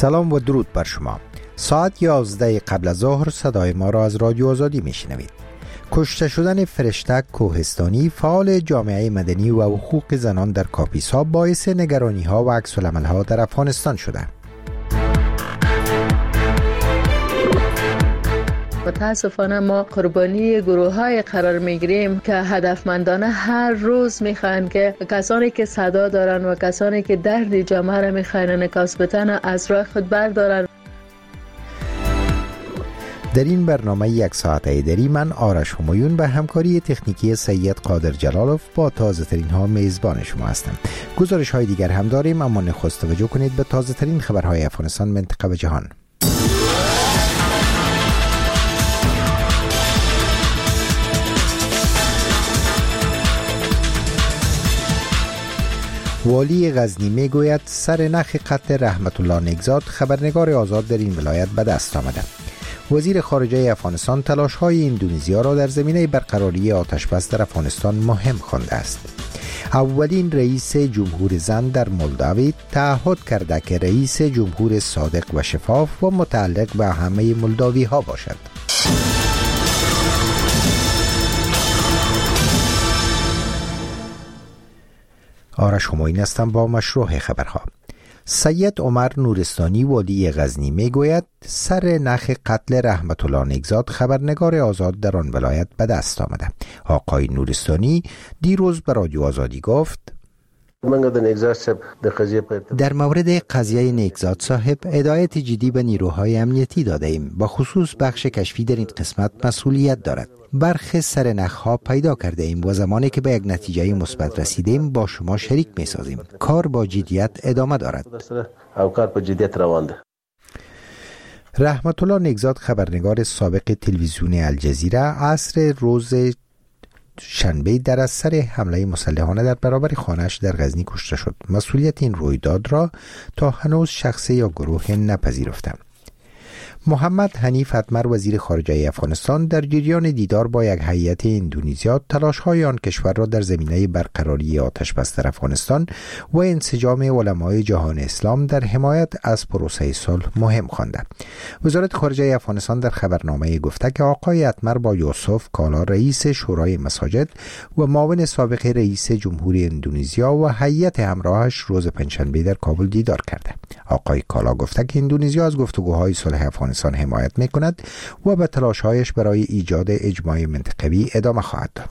سلام و درود بر شما. ساعت 11 قبل از ظهر صدای ما را از رادیو آزادی میشنوید. کشته شدن فرشته کوهستانی، فعال جامعه مدنی و حقوق زنان در کاپیسا، باعث نگرانی ها و عکس العمل ها در افغانستان شده. متاسفانه ما قربانی گروه های قرار میگیریم که هدفمندانه هر روز میخوان که کسانی که صدا دارن و کسانی که درد جامعه را میخوان انعکاس بدن از راه خود بردارن. در این برنامه یک ساعته دری من آرش همایون به همکاری تکنیکی سید قادر جلالوف با تازه ترین ها میزبان شما هستم. گزارش های دیگر هم داریم، اما نخست توجه کنید به تازه ترین خبرهای افغانستان، منطقه و جهان. والی غزنی می گوید سرنخ قتل رحمت الله نیکزاد، خبرنگار آزاد در این ولایت به دست آمده. وزیر خارجه افغانستان تلاش های اندونزیا را در زمینه برقراری آتش بس در افغانستان مهم خوانده است. اولین رئیس جمهور زن در مولداوی تعهد کرده که رئیس جمهور صادق و شفاف و متعلق به همه مولداوی ها باشد. آرش همایون هستم با مشروع خبرها. سید عمر نورستانی والی غزنی می گوید سرنخ قتل رحمت الله نیکزاد، خبرنگار آزاد در آن ولایت به دست آمده. آقای نورستانی دیروز به رادیو آزادی گفت در مورد قضیه نیکزاد صاحب هدایت جدی به نیروهای امنیتی داده ایم. با خصوص بخش کشفی در این قسمت مسئولیت دارد. برخی سرنخ‌ها پیدا کرده ایم و زمانی که به یک نتیجه مثبت رسیدیم با شما شریک می سازیم. کار با جدیت ادامه دارد. رحمت الله نیکزاد، خبرنگار سابق تلویزیون الجزیره، عصر روز شنبه در اثر حمله مسلحانه در برابر خانه‌اش در غزنی کشته شد. مسئولیت این رویداد را تا هنوز شخصی یا گروه نپذیرفتند. محمد حنیف اتمر، وزیر خارجه افغانستان، در جریان دیدار با یک هیئت اندونزیا تلاش‌های آن کشور را در زمینه برقراری آتش بس در افغانستان و انسجام علمای جهان اسلام در حمایت از پروسه صلح مهم خوانده. وزارت خارجه افغانستان در خبرنامه گفته که آقای اتمر با یوسف کالا، رئیس شورای مساجد و معاون سابق رئیس جمهوری اندونزیا و هیئت همراهش روز پنجشنبه در کابل دیدار کرده. آقای کالا گفته که اندونزیا از گفتگوهای صلح افغانستان حمایت می‌کند و به تلاش‌هایش برای ایجاد اجماع منطقوی ادامه خواهد داد.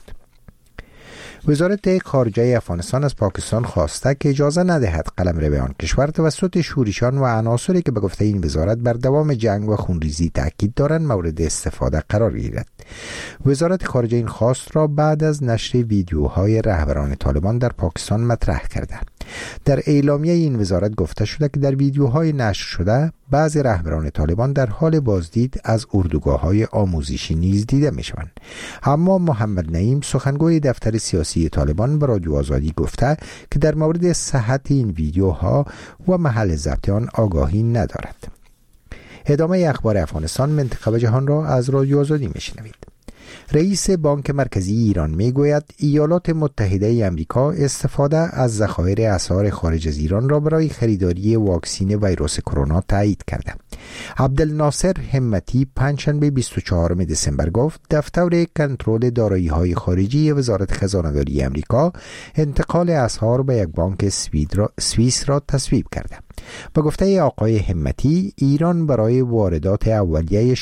وزارت خارجه افغانستان از پاکستان خواسته که اجازه ندهد قلمرو به آن کشور توسط شورشیان و عناصری که به گفته این وزارت بر دوام جنگ و خونریزی تاکید دارند مورد استفاده قرار گیرد. وزارت خارجه این خواست را بعد از نشر ویدیوهای رهبران طالبان در پاکستان مطرح کرده. در اعلامیه این وزارت گفته شده که در ویدیوهای نشر شده بعضی رهبران طالبان در حال بازدید از اردوگاه‌های آموزشی نیز دیده می‌شوند. اما محمد نعیم، سخنگوی دفتر سیاسی طالبان، به رادیو آزادی گفته که در مورد صحت این ویدیوها و محل ضبط آن آگاهی ندارد. ادامه اخبار افغانستان، منطقه و جهان را از رادیو آزادی می‌شنوید. رئیس بانک مرکزی ایران میگوید ایالات متحده آمریکا استفاده از ذخایر اسعار خارج از ایران را برای خریداری واکسن ویروس کرونا تایید کرده. عبدالناصر همتی پنجشنبه 24 دسامبر گفت دفتر کنترل دارایی‌های خارجی وزارت خزانه‌داری آمریکا انتقال اسعار به یک بانک سوئیس را تصویب کرده. به گفته آقای همتی، ایران برای واردات اولیه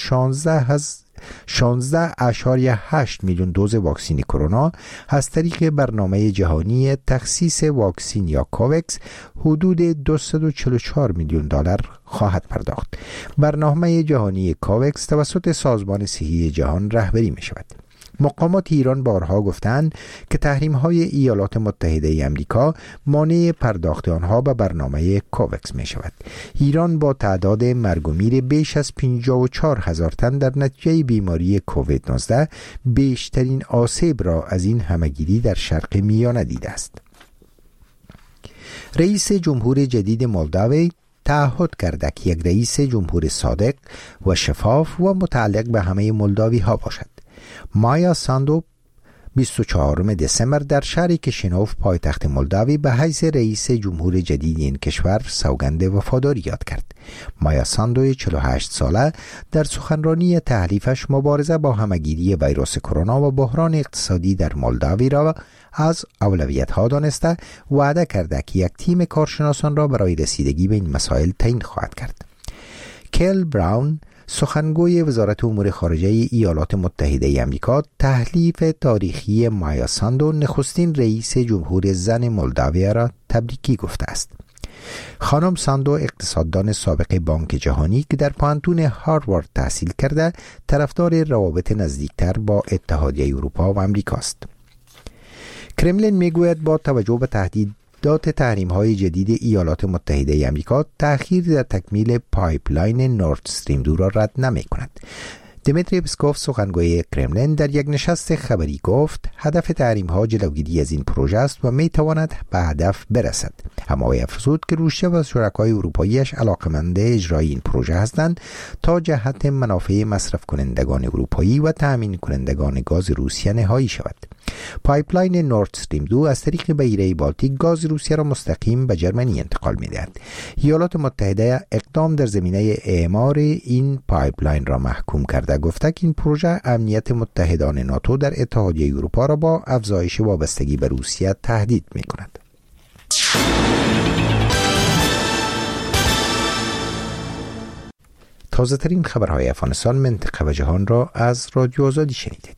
16.8 میلیون دوز واکسن کرونا از طریق برنامه جهانی تخصیص واکسن یا کووکس حدود 244 میلیون دلار خواهد پرداخت. برنامه جهانی کووکس توسط سازمان صحی جهان رهبری می شود. مقامات ایران بارها گفتند که تحریم‌های ایالات متحده آمریکا مانع پرداخت آنها به برنامه کووکس می شود. ایران با تعداد مرگ و میر بیش از 54,000 تن در نتیجه بیماری کووید 19 بیشترین آسیب را از این همه‌گیری در شرق میانه دیده است. رئیس جمهور جدید مولداوی تعهد کرده که یک رئیس جمهور صادق و شفاف و متعلق به همه مولداوی ها باشد. مایا ساندو 24 دسامبر در شهر کشینوف پایتخت مولداوی به حیث رئیس جمهور جدید این کشور سوگند وفاداری یاد کرد. مایا ساندو 48 ساله در سخنرانی تحلیفش مبارزه با همهگیری ویروس کرونا و بحران اقتصادی در مولداوی را از اولویت‌ها دانسته و وعده کرده که یک تیم کارشناسان را برای رسیدگی به این مسائل تعیین خواهد کرد. کیل براون سخنگوی وزارت امور خارجه ایالات متحده آمریکا تحلیف تاریخی مایا ساندو نخستین رئیس جمهور زن مولداوی را تبریکی گفته است. خانم ساندو اقتصاددان سابق بانک جهانی که در پانتون هاروارد تحصیل کرده طرفدار روابط نزدیکتر با اتحادیه اروپا و آمریکا است. کرملین میگوید با توجه به تهدیدات تحریم‌های جدید ایالات متحده آمریکا تأخیر در تکمیل پایپلاین نورد استریم 2 را رد نمی‌کند. دمیتری پسکوف سخنگوی کرملین در یک نشست خبری گفت هدف تحریم‌ها جلوگیری از این پروژه است و می‌تواند به هدف برسد. اما افزود که روسیه و شرکای اروپایی‌اش علاقه‌مند اجرای این پروژه هستند تا جهت منافع مصرف کنندگان اروپایی و تأمین کنندگان گاز روسیه نهایی شود. پایپلاین نورد استریم 2 از طریق بحیره بالتیک گاز روسیه را مستقیم به جرمنی انتقال می‌دهد. ایالات متحده اقدام در زمینه اعمار این پایپلاین را محکوم کرده گفته که این پروژه امنیت متحدان ناتو در اتحادیه اروپا را با افزایش وابستگی به روسیه تهدید می‌کند. تازه‌ترین خبرهای افغانستان، منطقه و جهان را از رادیو آزادی شنیدید.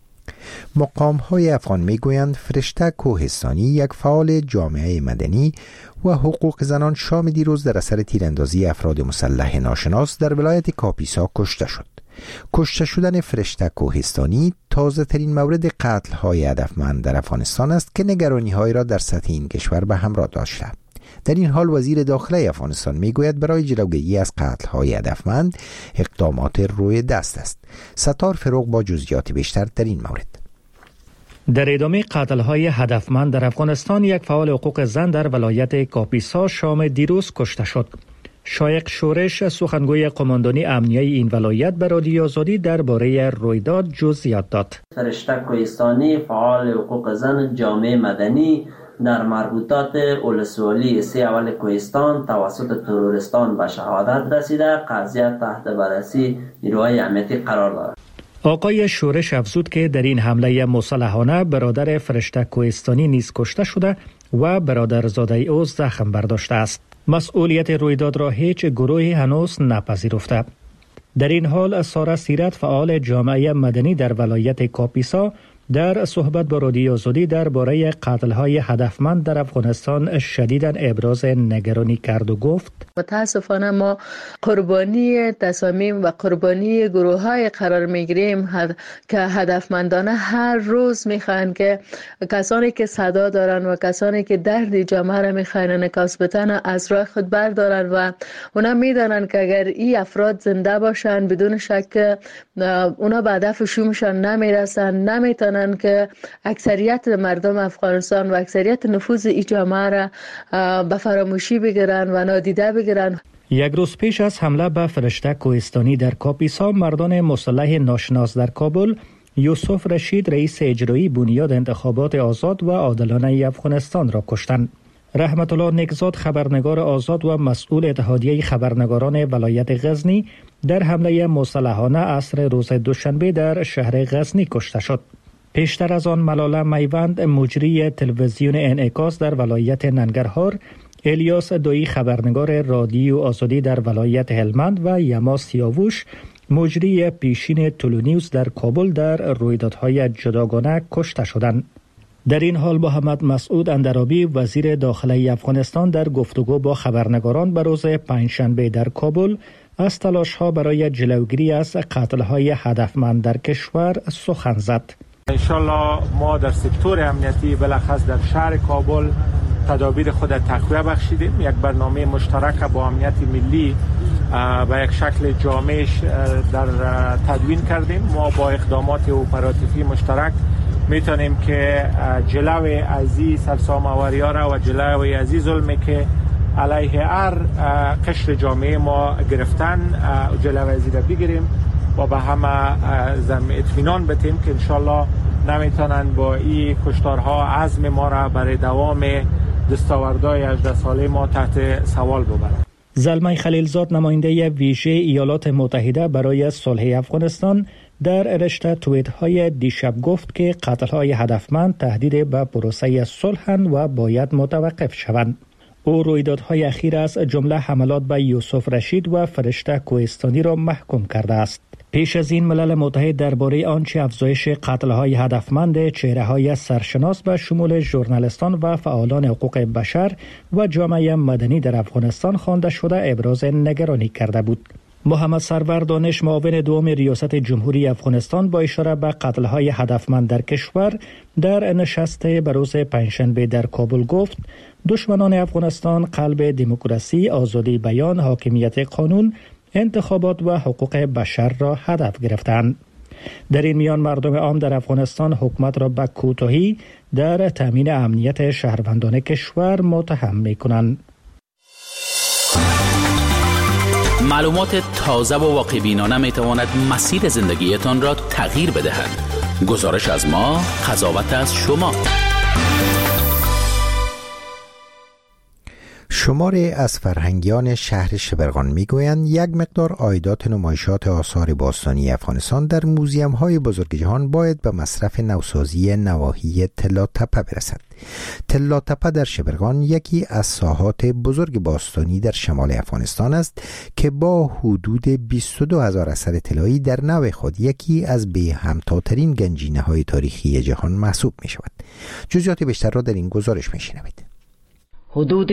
مقام‌های افغان می‌گویند فرشته کوهستانی یک فعال جامعه مدنی و حقوق زنان شام دیروز در اثر تیراندازی افراد مسلح ناشناس در ولایت کاپیسا کشته شد. کشته شدن فرشته کوهستانی تازه‌ترین مورد قتل‌های هدفمند در افغانستان است که نگرانی‌هایی را در سطح این کشور به همراه داشته. در این حال وزیر داخله افغانستان میگوید برای جلوگیری از قتل‌های هدفمند اقدامات روی دست است. ستار فروغ با جزئیات بیشتر در این مورد. در ادامه قتل‌های هدفمند در افغانستان، یک فعال حقوق زن در ولایت کاپیسا شام دیروز کشته شد. شایق شورش، سخنگوی قماندانی امنیه این ولایت، به رادیو آزادی درباره رویداد جزئیات داد. فرشته کوهستانی فعال حقوق زن جامعه مدنی در مربوطات ولسوالی 3 اول کوهستان توسط تروریستان به شهادت رسیده. قضیه تحت بررسی نیروهای امنیتی قرار دارد. آقای شورش افزود که در این حمله مسلحانه برادر فرشته کوهستانی نیز کشته شده و برادرزاده او زخم برداشته است. مسئولیت رویداد را هیچ گروهی هنوز نپذیرفته. در این حال سارا سیرت، فعال جامعه مدنی در ولایت کاپیسا، در صحبت با رادیو آزادی درباره قتل‌های هدفمند در افغانستان شدیداً ابراز نگرانی کرد و گفت: متاسفانه ما قربانی تصامیم و قربانی گروه‌های قرار می‌گیریم که هدفمندانه هر روز می‌خواهند که کسانی که صدا دارن و کسانی که درد جامعه را می‌خواهند انعکاس بدن از راه خود بردارن و اونا می‌دانند که اگر این افراد زنده باشن بدون شک اونا به هدفشون نمی‌رسن، نمی‌تونن که اکثریت مردم افغانستان و اکثریت نفوذ این جامعه را به فراموشی بگیرن و نادیده بگیرن. یک روز پیش از حمله به فرشته کوهستانی در کاپیسا، مردان مسلح ناشناس در کابل یوسف رشید، رئیس اجرایی بنیاد انتخابات آزاد و عادلانه افغانستان، را کشتند. رحمت الله نیکزاد، خبرنگار آزاد و مسئول اتحادیه خبرنگاران ولایت غزنی، در حمله مسلحانه عصر روز دوشنبه در شهر غزنی کشته شد. پیشتر از آن ملاله میوند، مجری تلویزیون انعکاس در ولایت ننگرهار، الیاس دویی، خبرنگار رادیو آزادی در ولایت هلمند و یما سیاووش، مجری پیشین تولونیوز در کابل، در رویدادهای جداگانه کشته شدند. در این حال محمد مسعود اندرابی، وزیر داخله افغانستان، در گفتگو با خبرنگاران به روز پنجشنبه در کابل از تلاش‌ها برای جلوگیری از قتل‌های هدفمند در کشور سخن زد. انشالله ما در سکتور امنیتی بالاخص در شهر کابل تدابیر خود تقویه بخشیدیم. یک برنامه مشترک با امنیت ملی و یک شکل جامعش در تدوین کردیم. ما با اقدامات اپراتیوی مشترک میتونیم که جلوی ازی سرسام‌آوری‌ها را و جلوی ازی ظلمی که علیه هر قشر جامعه ما گرفتن جلوی ازی را بگیریم و به همه اطمینان بدیم که انشالله نمیتونند با این کشتارها عزم ما را برای دوام دستاوردهای 18 ساله ما تحت سوال ببرند. زلمه خلیلزاد نماینده ویژه ایالات متحده برای صلح افغانستان در رشته توییت‌های دیشب گفت که قتل‌های هدفمند تهدید به پروسه صلح و باید متوقف شوند. او رویدادهای اخیر از جمله حملات به یوسف رشید و فرشته کوهستانی را محکوم کرده است. پیش از این ملل متحد درباره آنچه افزایش قتل‌های هدفمند چهره‌های سرشناس به شمول ژورنالیستان و فعالان حقوق بشر و جامعه مدنی در افغانستان خوانده شده ابراز نگرانی کرده بود. محمد سرور دانش، معاون دوم ریاست جمهوری افغانستان، با اشاره به قتل‌های هدفمند در کشور در نشست بروز پنجشنبه در کابل گفت دشمنان افغانستان قلب دموکراسی، آزادی بیان، حاکمیت قانون، انتخابات و حقوق بشر را هدف گرفتند. در این میان مردم عام در افغانستان حکومت را به کوتاهی در تامین امنیت شهروندان کشور متهم می‌کنند. معلومات تازه و واقع‌بینانه می‌تواند مسیر زندگیتان را تغییر بدهد. گزارش از ما، قضاوت از شما. شماری از فرهنگیان شهر شبرغان میگویند یک مقدار عایدات نمایشات آثار باستانی افغانستان در موزیم‌های بزرگ جهان باید به مصرف نوسازی نواحی تلاتپه برسد. تلاتپه در شبرغان یکی از ساحات بزرگ باستانی در شمال افغانستان است که با حدود 22,000 اثر طلایی در نوع خود یکی از به همتاترین گنجینه‌های تاریخی جهان محسوب می‌شود. جزئیات بیشتر را در این گزارش می‌شنوید. حدود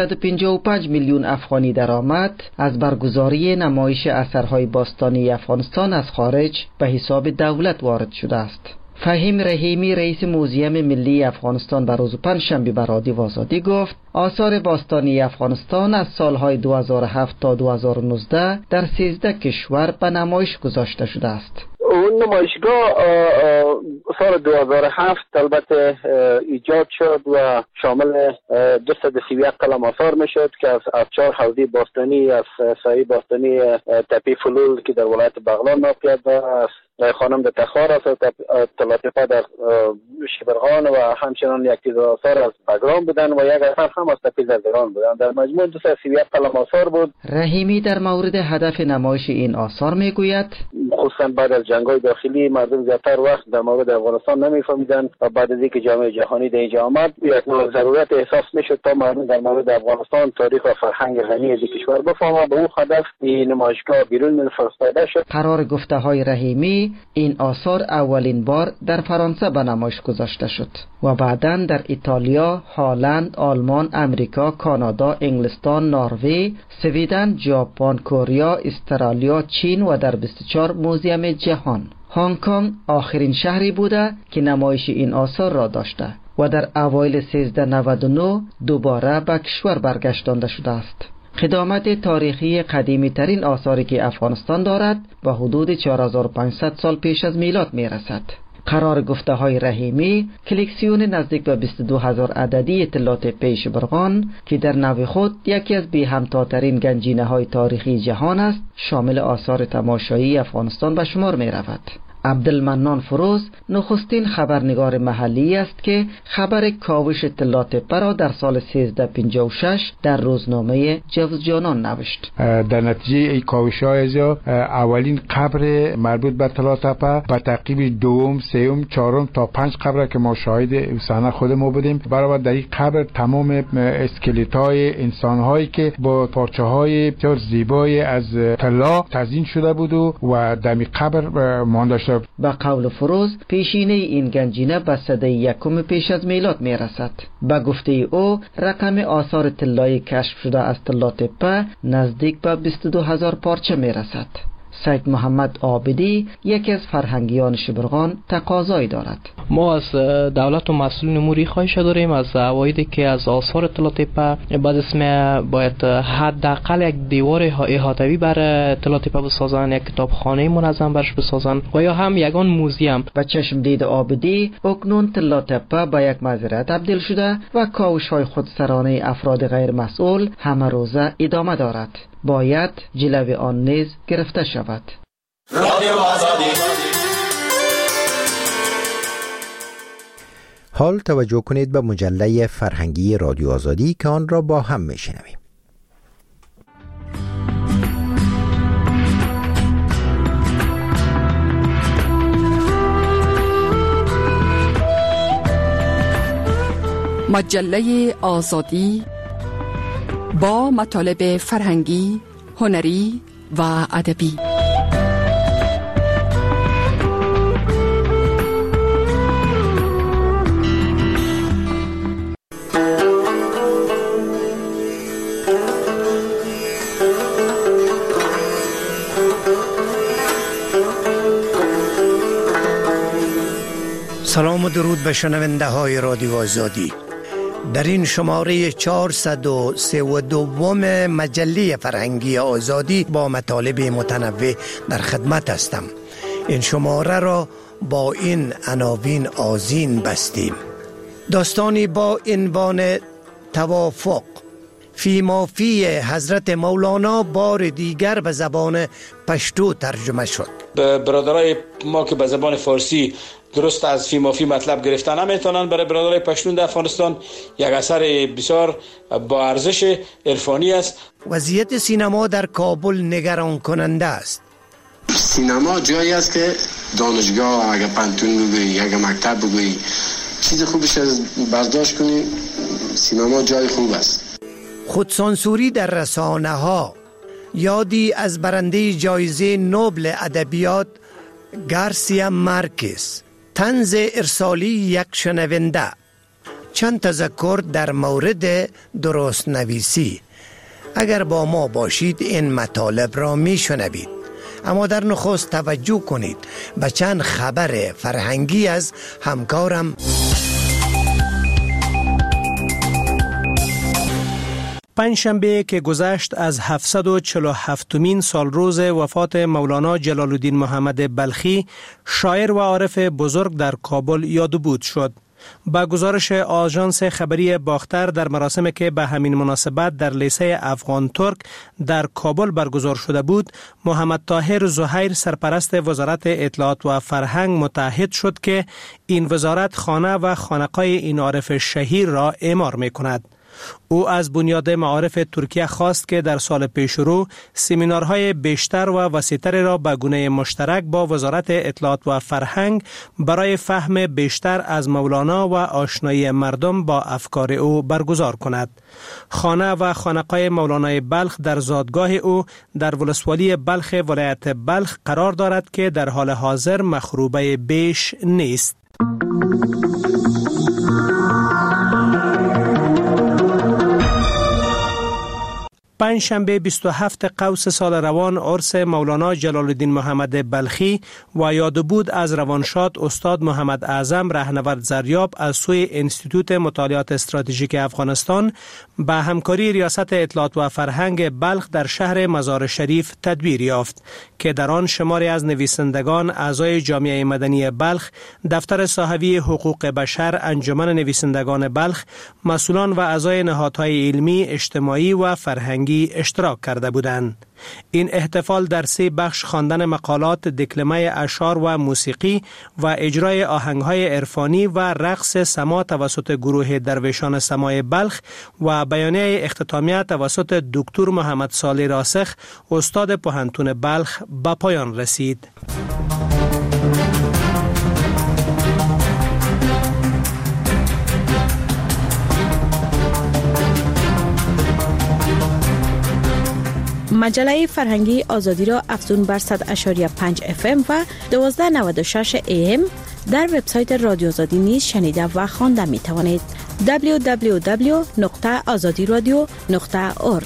355 میلیون افغانی درآمد از برگزاری نمایش اثرهای باستانی افغانستان از خارج به حساب دولت وارد شده است. فهیم رحیمی، رئیس موزیم ملی افغانستان، به روز پنجشنبه به رادیو آزادی گفت آثار باستانی افغانستان از سالهای 2007 تا 2019 در 13 کشور به نمایش گذاشته شده است. اون نمایشگاه سال 2007 البته ایجاد شد و شامل 231 قلم آثار میشد که از 4 حوزه باستانی، از سایه باستانی تپه فلول که در ولایت بغلان موقعیت دارد، خانم در تخار است، تلاتپه در شبرغان و همچنان یک تیز آثار از بگرام بودن و یک اثر هم از تپه زرگران بودن. در مجموع 231 قلم آثار بود. رحیمی در مورد هدف نمایش این آثار میگوید خصوصا بعد از جنگ‌های داخلی مردم زیادتر وقت در مورد افغانستان نمی‌فهمیدن و بعد از اینکه جامعه جهانی در اینجا آمد یک ضرورت احساس می‌شد تا مردم در مورد افغانستان تاریخ و فرهنگ غنی از کشور بفهمند. به اون هدف این نمایشگاه بیرون فرستاده شد. قرار گفته‌های رحیمی این آثار اولین بار در فرانسه به نمایش گذاشته شد و بعداً در ایتالیا، هلند، آلمان، امریکا، کانادا، انگلستان، نروژ، سویدن، ژاپن، کره، استرالیا، چین و در 24 موزیم جهان. هنگ کنگ آخرین شهری بوده که نمایش این آثار را داشته و در اوایل 1399 دوباره به کشور برگشتانده شده است. قدامت تاریخی قدیمی ترین آثاری که افغانستان دارد به حدود 4500 سال پیش از میلاد می رسد. قرار گفته های رحیمی کلکسیون نزدیک به 22,000 عددی تلاتپه شبرغان که در نوع خود یکی از بی همتاترین گنجینه های تاریخی جهان است شامل آثار تماشایی افغانستان به شمار می رود. عبدالمنان فروز نخستین خبرنگار محلی است که خبر کاوش تلاتپه را در سال 1356 در روزنامه جوزجانان نوشت. در نتیجه ای کاوش های ازیا اولین قبر مربوط به تلاتپه به تعقیب دوم، سوم، چهارم تا 5 قبر که ما شاهد صحنه خود ما بودیم. برابر در این قبر تمام اسکلت های انسان هایی که با پارچه های بسیار زیبای از طلا تزیین شده بود و در این قبر مانده شد. با قول فروز پیشینه این گنجینه به سده یکم پیش از میلاد می رسد. با گفته او رقم آثار طلایی کشف شده از تلاتپه نزدیک به 22,000 پارچه می رسد. سید محمد عابدی یکی از فرهنگیان شبرغان تقاضایی دارد. ما از دولت و مسئولین اموری خواهش داریم از عوایدی که از آثار تلاتپه بعد اسم باید حداقل یک دیوار احاطوی بر تلاتپه بسازن، یک کتابخانه منظم برش بسازن و یا هم یگان موزیم. به چشم دید عابدی اکنون تلاتپه به یک مزرعه تبدیل شده و کاوش‌های خودسرانه افراد غیر مسئول همه روزه ادامه دارد. باید جلوه آن نیز گرفته شود. حال توجه کنید به مجله فرهنگی رادیو آزادی که آن را با هم میشنویم. مجله آزادی با مطالب فرهنگی، هنری و ادبی. سلام و درود به شنونده های رادیو آزادی. در این شماره 432 مجله فرهنگی آزادی با مطالب متنوع در خدمت هستم. این شماره را با این عناوین آذین بستیم. داستانی با عنوان توافق فی مافی حضرت مولانا بار دیگر به زبان پشتو ترجمه شد. برادرای ما که به زبان فارسی درست از فی مافی مطلب گرفتن نمیتونن، برای برادرای پشتون در افغانستان یک اثر بسیار با ارزش عرفانی است. وضعیت سینما در کابل نگران کننده است. سینما جایی است که دانشگاه اگه پانتون بگویی، اگه مکتب بگویی، چیز خوبش از برداشت کنی، سینما جای خوب است. خودسانسوری در رسانه ها. یادی از برنده جایزه نوبل ادبیات گارسیا مارکز. طنز ارسالی یک شنونده. چند تذکر در مورد درست نویسی. اگر با ما باشید این مطالب را می شنوید. اما در نخست توجه کنید به چند خبر فرهنگی از همکارم. پنجشنبه که گذشت از 747مین سال روز وفات مولانا جلال الدین محمد بلخی، شاعر و عارف بزرگ در کابل یادبود شد. با گزارش آژانس خبری باختر، در مراسمی که به همین مناسبت در لیسه افغان ترک در کابل برگزار شده بود، محمد طاهر زهیر سرپرست وزارت اطلاعات و فرهنگ متعهد شد که این وزارت خانه و خانقاه این عارف شهیر را اعمار می کند. او از بنیاد معارف ترکیه خواست که در سال پیشرو سمینارهای بیشتر و وسیع‌تر را به گونه مشترک با وزارت اطلاعات و فرهنگ برای فهم بیشتر از مولانا و آشنایی مردم با افکار او برگزار کند. خانه و خانقاه مولانای بلخ در زادگاه او در ولسوالی بلخ ولایت بلخ قرار دارد که در حال حاضر مخروبه بیش نیست. پنجشنبه 27 قوس سال روان عرس مولانا جلال الدین محمد بلخی و یادبود از روانشاد استاد محمد اعظم رهنورد زریاب از سوی انستیتوت مطالعات استراتژیک افغانستان به همکاری ریاست اطلاعات و فرهنگ بلخ در شهر مزار شریف تدبیر یافت که در آن شماری از نویسندگان اعضای جامعه مدنی بلخ، دفتر صاحبی حقوق بشر، انجمن نویسندگان بلخ، مسئولان و اعضای نهادهای علمی، اجتماعی و فرهنگی اشتراک کرده بودند. این احتفال در 3 بخش خواندن مقالات، دکلمه اشعار و موسیقی و اجرای آهنگهای عرفانی و رقص سما توسط گروه درویشان سمای بلخ و بیانیه اختتامیه توسط دکتر محمد صالح راسخ استاد پوهنتون بلخ به پایان رسید. مجله فرهنگی آزادی را افزون بر 100.5 FM و 1296 AM در وبسایت رادیو آزادی نیز شنیده و خوانده می توانید. www.azadiradio.org.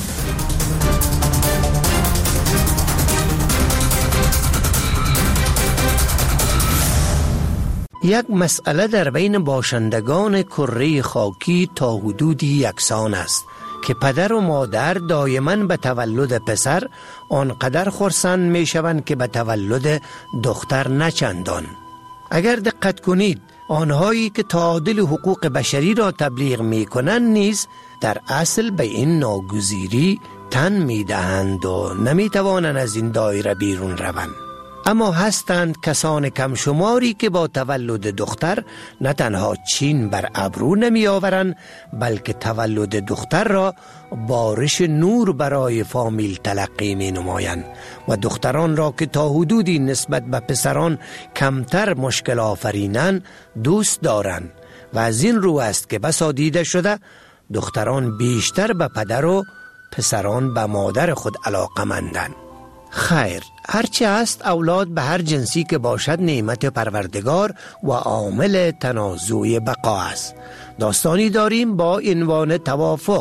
یک مسئله در بین باشندگان کره خاکی تا حدودی یکسان است که پدر و مادر دائما به تولد پسر آنقدر خرسند می شوند که به تولد دختر نچندان. اگر دقت کنید، آنهایی که تعادل حقوق بشری را تبلیغ می کنند نیز در اصل به این ناگزیری تن می دهند و نمی توانند از این دایره بیرون روند. اما هستند کسان کم شماری که با تولد دختر نه تنها چین بر ابرو نمی آورند، بلکه تولد دختر را بارش نور برای فامیل تلقی می نمایند و دختران را که تا حدودی نسبت به پسران کمتر مشکل آفرینند دوست دارند و از این رو است که بسا دیده شده دختران بیشتر به پدر و پسران به مادر خود علاقه‌مندند. خیر، هرچی است اولاد به هر جنسی که باشد نعمت پروردگار و عامل تنازع بقا است. داستانی داریم با عنوان توافق.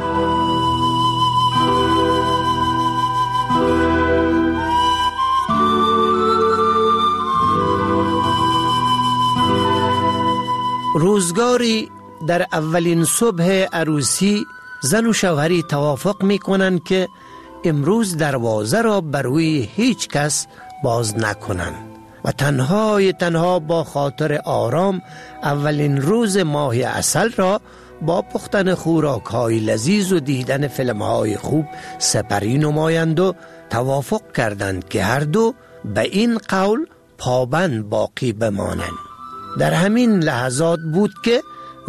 روزگاری در اولین صبح عروسی زن و شوهری توافق می کنند که امروز دروازه را بروی هیچ کس باز نکنند و تنها با خاطر آرام اولین روز ماه عسل را با پختن خوراک‌های لذیذ و دیدن فیلم‌های خوب سپری نمایند و توافق کردند که هر دو به این قول پابند باقی بمانند. در همین لحظات بود که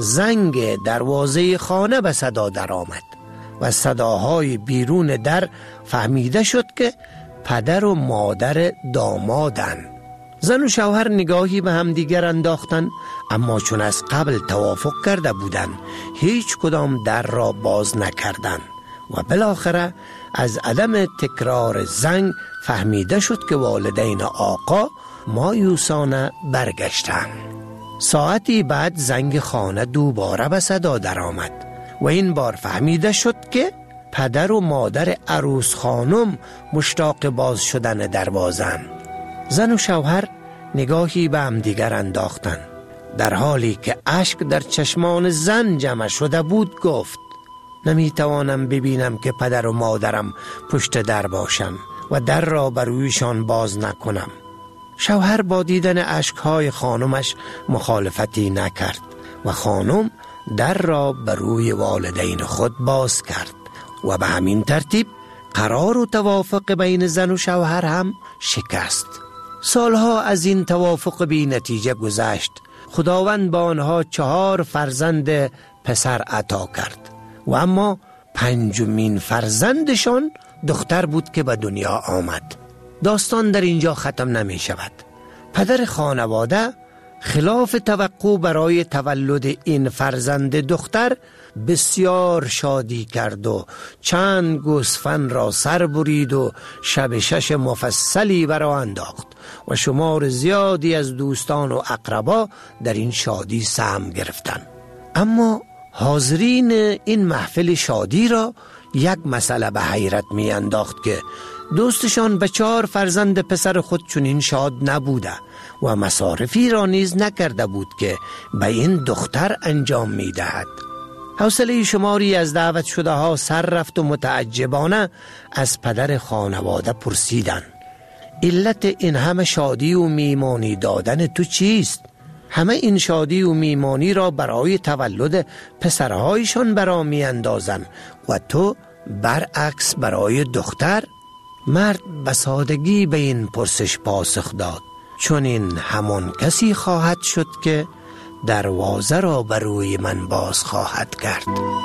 زنگ دروازه خانه به صدا درآمد و صداهای بیرون در فهمیده شد که پدر و مادر دامادند. زن و شوهر نگاهی به هم دیگر انداختند، اما چون از قبل توافق کرده بودند هیچ کدام در را باز نکردند و بالاخره از عدم تکرار زنگ فهمیده شد که والدین آقا مایوسانه برگشتند. ساعتی بعد زنگ خانه دوباره به صدا درآمد و این بار فهمیده شد که پدر و مادر عروس خانم مشتاق باز شدن دروازه‌اند. زن و شوهر نگاهی به هم دیگر انداختند. در حالی که اشک در چشمان زن جمع شده بود گفت: نمیتوانم ببینم که پدر و مادرم پشت در باشم و در را برویشان باز نکنم. شوهر با دیدن اشکهای خانمش مخالفتی نکرد و خانم در را بر روی والدین خود باز کرد و به همین ترتیب قرار و توافق بین زن و شوهر هم شکست. سالها از این توافق بی نتیجه گذشت. خداوند با آنها 4 فرزند پسر عطا کرد و اما 5مین فرزندشان دختر بود که به دنیا آمد. داستان در اینجا ختم نمی شود. پدر خانواده خلاف توقع برای تولد این فرزند دختر بسیار شادی کرد و چند گوسفند را سر برید و شب 6 مفصلی برآ انداخت و شمار زیادی از دوستان و اقربا در این شادی سهم گرفتند. اما حاضرین این محفل شادی را یک مسئله به حیرت می انداخت که دوستشان به 4 فرزند پسر خود چنین شاد نبوده و مصارفی را نیز نکرده بود که به این دختر انجام می دهد. حوصله شماری از دعوت شده ها سر رفت و متعجبانه از پدر خانواده پرسیدند: علت این همه شادی و میمانی دادن تو چیست؟ همه این شادی و میمانی را برای تولد پسرهایشان برا می اندازن و تو برعکس برای دختر؟ مرد به سادگی به این پرسش پاسخ داد: چون این همان کسی خواهد شد که دروازه را بر روی من باز خواهد کرد.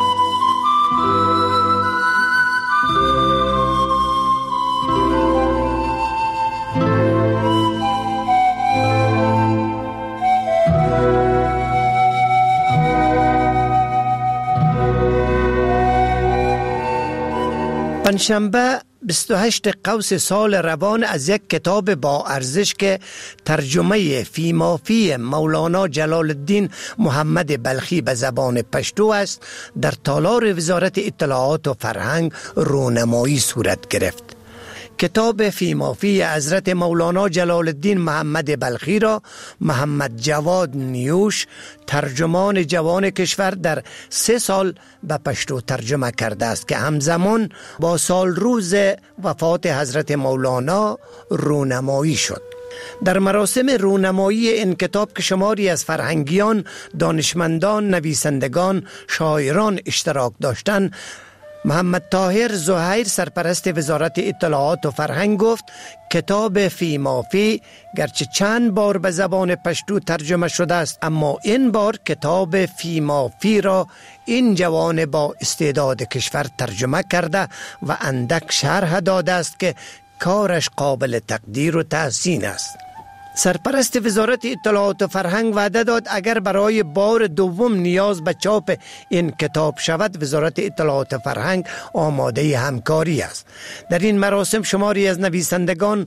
پنجشنبه 28 قوس سال روان از یک کتاب با ارزش که ترجمه فیمافی مولانا جلال الدین محمد بلخی به زبان پشتو است در تالار وزارت اطلاعات و فرهنگ رونمایی صورت گرفت. کتاب فیمافی حضرت مولانا جلال الدین محمد بلخی را محمد جواد نیوش ترجمان جوان کشور در 3 سال به پشتو ترجمه کرده است که همزمان با سال روز وفات حضرت مولانا رونمایی شد. در مراسم رونمایی این کتاب که شماری از فرهنگیان، دانشمندان، نویسندگان، شاعران اشتراک داشتند، محمد طاهر زهیر سرپرست وزارت اطلاعات و فرهنگ گفت کتاب فی ما فی گرچه چند بار به زبان پشتو ترجمه شده است، اما این بار کتاب فی ما فی را این جوان با استعداد کشور ترجمه کرده و اندک شرح داده است که کارش قابل تقدیر و تحسین است. سرپرست وزارت اطلاعات و فرهنگ وعده داد اگر برای بار دوم نیاز به چاپ این کتاب شود، وزارت اطلاعات و فرهنگ آماده همکاری است. در این مراسم شماری از نویسندگان،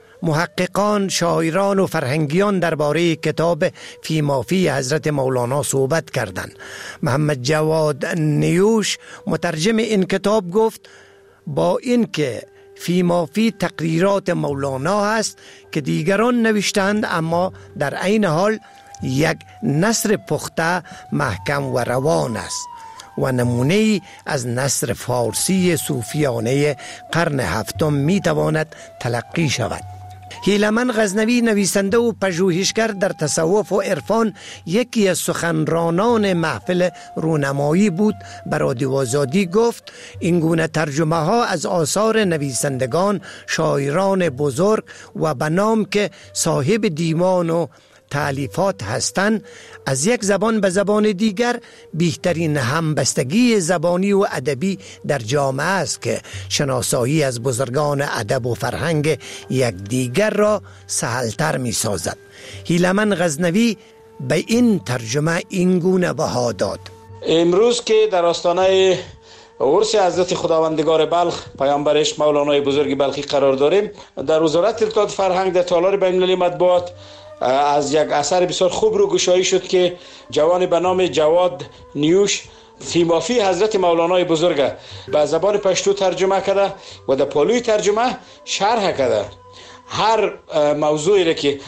محققان، شاعران و فرهنگیان درباره کتاب فی ما فی حضرت مولانا صحبت کردند. محمد جواد نیوش مترجم این کتاب گفت با اینکه فی ما فی تقریرات مولانا است که دیگران نوشتند، اما در عین حال یک نثر پخته، محکم و روان است و نمونه‌ای از نثر فارسی صوفیانه قرن هفتم می تواند تلقی شود. هیلمن غزنوی نویسنده و پژوهشگر در تصوف و عرفان یکی از سخنرانان محفل رونمایی بود. به رادیو آزادی گفت این گونه ترجمه ها از آثار نویسندگان، شاعران بزرگ و به نام که صاحب دیوان و تالیفات هستند، از یک زبان به زبان دیگر بیشترین همبستگی زبانی و ادبی در جامعه است که شناسایی از بزرگان ادب و فرهنگ یک دیگر را سهلتر می سازد. هیلمن غزنوی به این ترجمه این گونه بها داد: امروز که در آستانه عرس حضرت خداوندگار بلخ پیامبرش مولانای بزرگ بلخی قرار داریم، در وزارت اطلاعات فرهنگ در تالار بین‌المللی مطبوعات از یک اثر بسیار خوب رو گشایی شد که جوان به نام جواد نیوش فی ما فی حضرت مولانای بزرگ به زبان پشتو ترجمه کرده و در پالوی ترجمه شرح کرده. هر موضوعی را که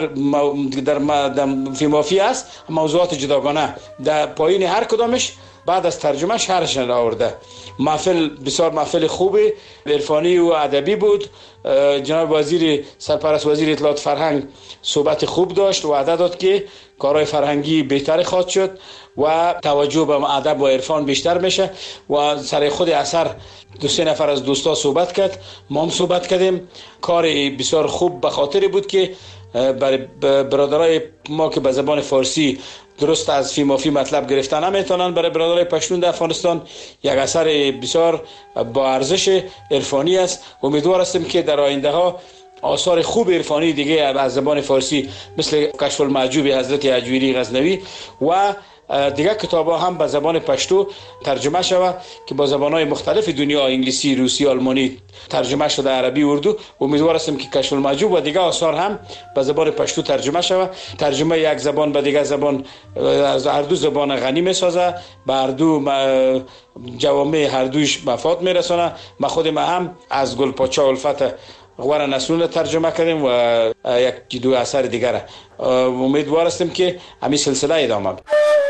در فی ما فی است، موضوعات جداگانه در پایین هر کدامش بعد از ترجمه شرحش آورده. محفل بسیار محفل خوبی عرفانی و ادبی بود. جناب وزیر سرپرست وزیر اطلاعات فرهنگ صحبت خوب داشت و وعده داد که کارهای فرهنگی بهتر خواهد شد و توجه به ادب و عرفان بیشتر میشه و سر خود اثر 2-3 نفر از دوستا صحبت کرد، ما هم صحبت کردیم. کار بسیار خوب به خاطر بود که برادرای ما که به زبان فارسی درست از فی ما فی مطلب گرفتن نمیتونن، برای برادرای پشتون در افغانستان یک اثر بسیار با ارزش عرفانی است. امیدوار هستیم که در آینده ها آثار خوب عرفانی دیگه از زبان فارسی مثل کشف المعجوب حضرت اجویری غزنوی و دیگر کتاب ها هم به زبان پشتو ترجمه شود که با زبان‌های مختلف دنیا، انگلیسی، روسی، آلمانی ترجمه شده، عربی، اردو. امیدوار هستم که کشف المعجوب و دیگر آثار هم به زبان پشتو ترجمه شود. ترجمه یک زبان به دیگر زبان از هر دو زبان غنی می‌سازه، به هر دو جوامع هر دوش مفاد میرسونه. ما خود ما هم از گلپاچا الفت غوار نسلون ترجمه کردیم و یک دو اثر دیگر. امیدوار هستم که همین سلسله ادامه بده.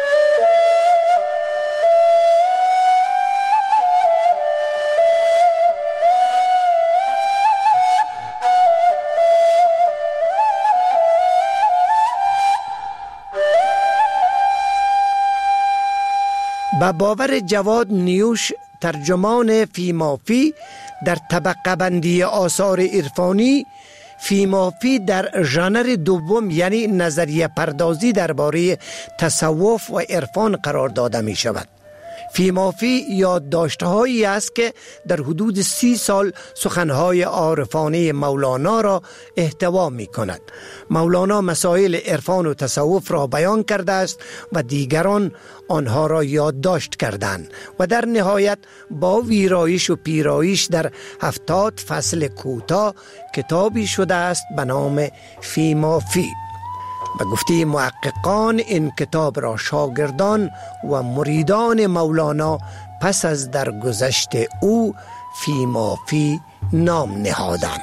به باور جواد نیوش، ترجمان فی ما فی در طبقه بندی آثار عرفانی، فی ما فی در ژانر دوم یعنی نظریه پردازی درباره تصوف و عرفان قرار داده می شود. فی ما فی یادداشت‌هایی است که در حدود 30 سال سخنهای عارفانه مولانا را احتوا می کند. مولانا مسائل عرفان و تصوف را بیان کرده است و دیگران آنها را یادداشت کردند و در نهایت با ویرایش و پیرایش در 70 فصل کوتاه کتابی شده است به نام فی ما فی. به گفته محققان این کتاب را شاگردان و مریدان مولانا پس از درگذشت او فی ما فی نام نهادند.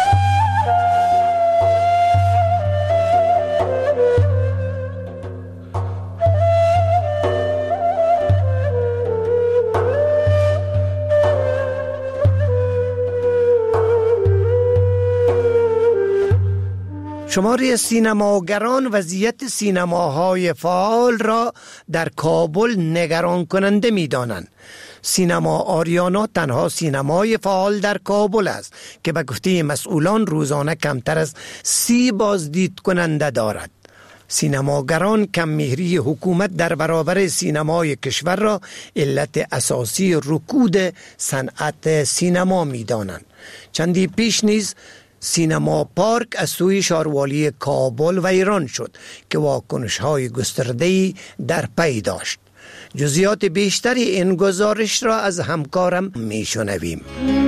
شماری سینماگران وضعیت سینماهای فعال را در کابل نگران کننده می دانند. سینما آریانا تنها سینمای فعال در کابل است که به گفته مسئولان روزانه کمتر از 30 بازدید کننده دارد. سینماگران کم‌مهری حکومت در برابر سینمای کشور را علت اساسی رکود صنعت سینما می‌دانند. چندی پیش نیز سینما پارک از سوی شاروالی کابل ویران شد که واکنش‌های گسترده‌ای در پی داشت. جزئیات بیشتری این گزارش را از همکارم میشنویم.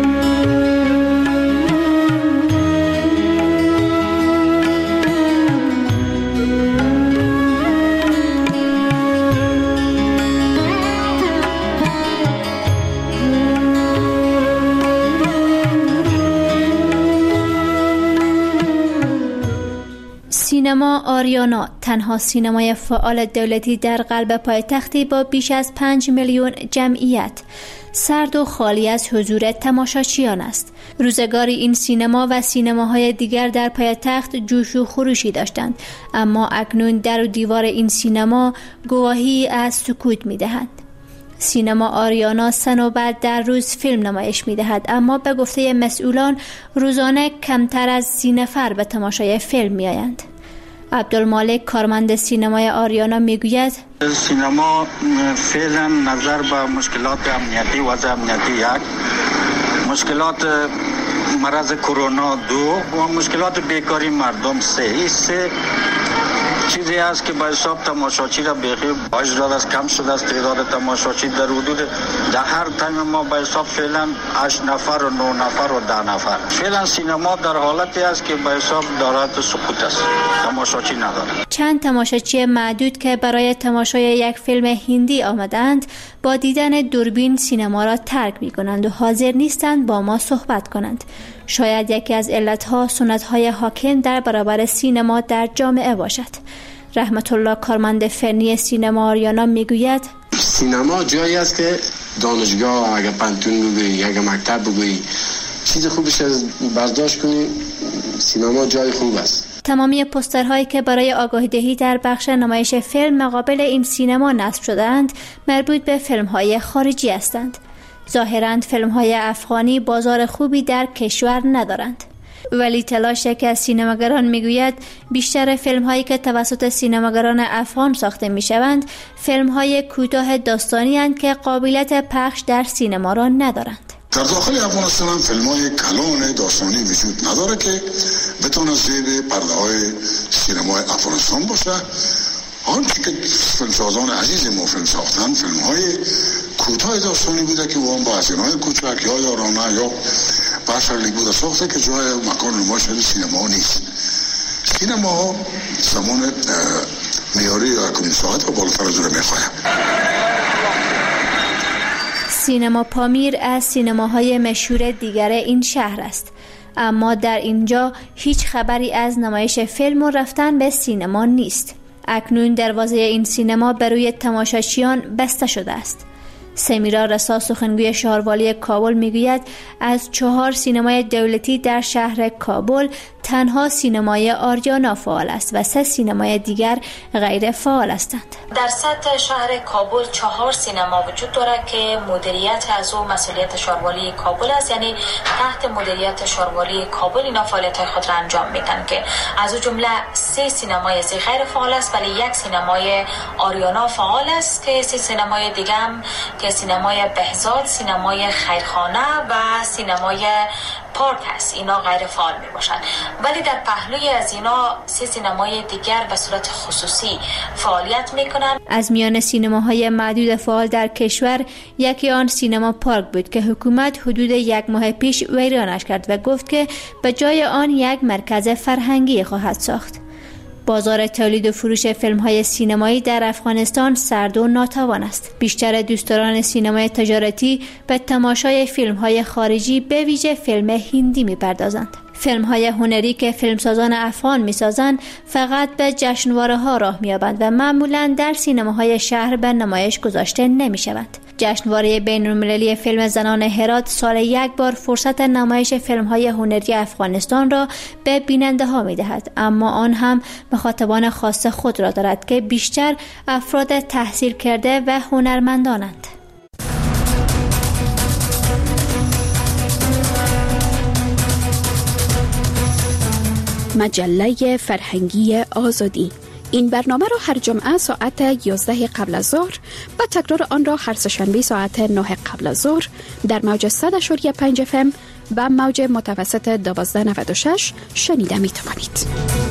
سینما آریانا تنها سینمای فعال دولتی در قلب پایتختی با بیش از 5 میلیون جمعیت سرد و خالی از حضور تماشاچیان است. روزگاری این سینما و سینماهای دیگر در پایتخت جوش و خروشی داشتند، اما اکنون در و دیوار این سینما گواهی از سکوت می‌دهند. سینما آریانا سنوبت در روز فیلم نمایش می‌دهد، اما به گفته مسئولان روزانه کمتر از 30 نفر به تماشای فیلم می‌آیند. عبدالمالک کارمند سینمای آریانا میگوید سینما فعلا نظر به مشکلات امنیتی وضع امنیتی 1، مشکلات مرض کرونا 2 و مشکلات بیکاری مردم 3 چیزی است که به حساب تماشاچی را بیخی باعث داد است کم شده است. تعداد تماشاچی در حدود در هر تایم ما به حساب فعلا 8 نفر و 9 نفر و 10 نفر. فعلا سینما در حالتی است که به حساب دارد سقوط است، تماشاچی ندارد. چند تماشاچی معدود که برای تماشای یک فیلم هندی آمدند با دیدن دوربین سینما را ترک می‌کنند و حاضر نیستند با ما صحبت کنند. شاید یکی از علتها سنت‌های حاکم در برابر سینما در جامعه باشد. رحمت الله کارمند فنی سینما آریانا میگوید سینما جایی است که دانشگاه اگه پانتون بگویی اگه مکتب بگویی چیز خوبش از برداشت کنی، سینما جای خوب است. تمامی پوسترهایی که برای آگاهی دهی در بخش نمایش فیلم مقابل این سینما نصب شده‌اند مربوط به فیلم‌های خارجی هستند. ظاهراً فیلم‌های افغانی بازار خوبی در کشور ندارند. ولی تلاش که از سینماگران میگوید بیشتر فیلم‌هایی که توسط سینماگران افغان ساخته میشوند فیلم‌های کوتاه داستانی اند که قابلیت پخش در سینما را ندارند. در داخل افغانستان هم فیلم‌های کلان داستانی وجود نداره که بتونه زیر پرده‌های سینمای افغانستان باشه. آنچه که فیلمسازان عزیز ما فیلم ساختن فیلم‌های کوتاه داستانی بوده که اون با هزینه‌های کوچک یا یارانه یا بشرلی بوده ساخته که جای مکان نمایش سینما نیست. سینما زمان معیاری یا ساعت و بالاتر از اون می‌خواهد. سینما پامیر از سینماهای مشهور دیگر این شهر است، اما در اینجا هیچ خبری از نمایش فیلم و رفتن به سینما نیست. اکنون دروازه این سینما بر روی تماشاچیان بسته شده است. سمیرا رسا سخنگوی شهروالی کابل میگوید از 4 سینمای دولتی در شهر کابل تنها سینمای آریانا فعال است و 3 سینمای دیگر غیر فعال هستند. در سطح شهر کابل 4 سینما وجود دارد که مدیریت از او مسئولیت شهروالی کابل است، یعنی تحت مدیریت شهروالی کابل اینا فعالیت خود را انجام میدن که از او جمله 3 سینمای غیر فعال است ولی 1 سینمای آریانا فعال است که 3 سینمای دیگه هم که سینمای بهزاد، سینمای خیرخانه و سینمای پارک هست، اینا غیر فعال می باشند. ولی در پهلوی از اینا 3 سینمای دیگر به صورت خصوصی فعالیت می کنند. از میان سینماهای معدود فعال در کشور یکی آن سینما پارک بود که حکومت حدود 1 ماه پیش ویرانش کرد و گفت که به جای آن یک مرکز فرهنگی خواهد ساخت. بازار تولید و فروش فیلم‌های سینمایی در افغانستان سرد و ناتوان است. بیشتر دوستداران سینمای تجارتی به تماشای فیلم‌های خارجی به ویژه فیلم هندی می‌پردازند. فیلم‌های هنری که فیلمسازان افغان می‌سازند فقط به جشنواره‌ها راه می‌یابند و معمولاً در سینماهای شهر به نمایش گذاشته نمی‌شوند. جشنواره بین‌المللی فیلم زنان هرات سال 1 بار فرصت نمایش فیلم‌های هنری افغانستان را به بیننده‌ها می‌دهد، اما آن هم مخاطبان خاص خود را دارد که بیشتر افراد تحصیل کرده و هنرمندانند. مجله فرهنگی آزادی. این برنامه را هر جمعه ساعت 11 قبل از ظهر و تکرار آن را هر سه‌شنبه ساعت 9 قبل از ظهر در موج 100.5 FM و موج متوسط 1296 شنیده می توانید.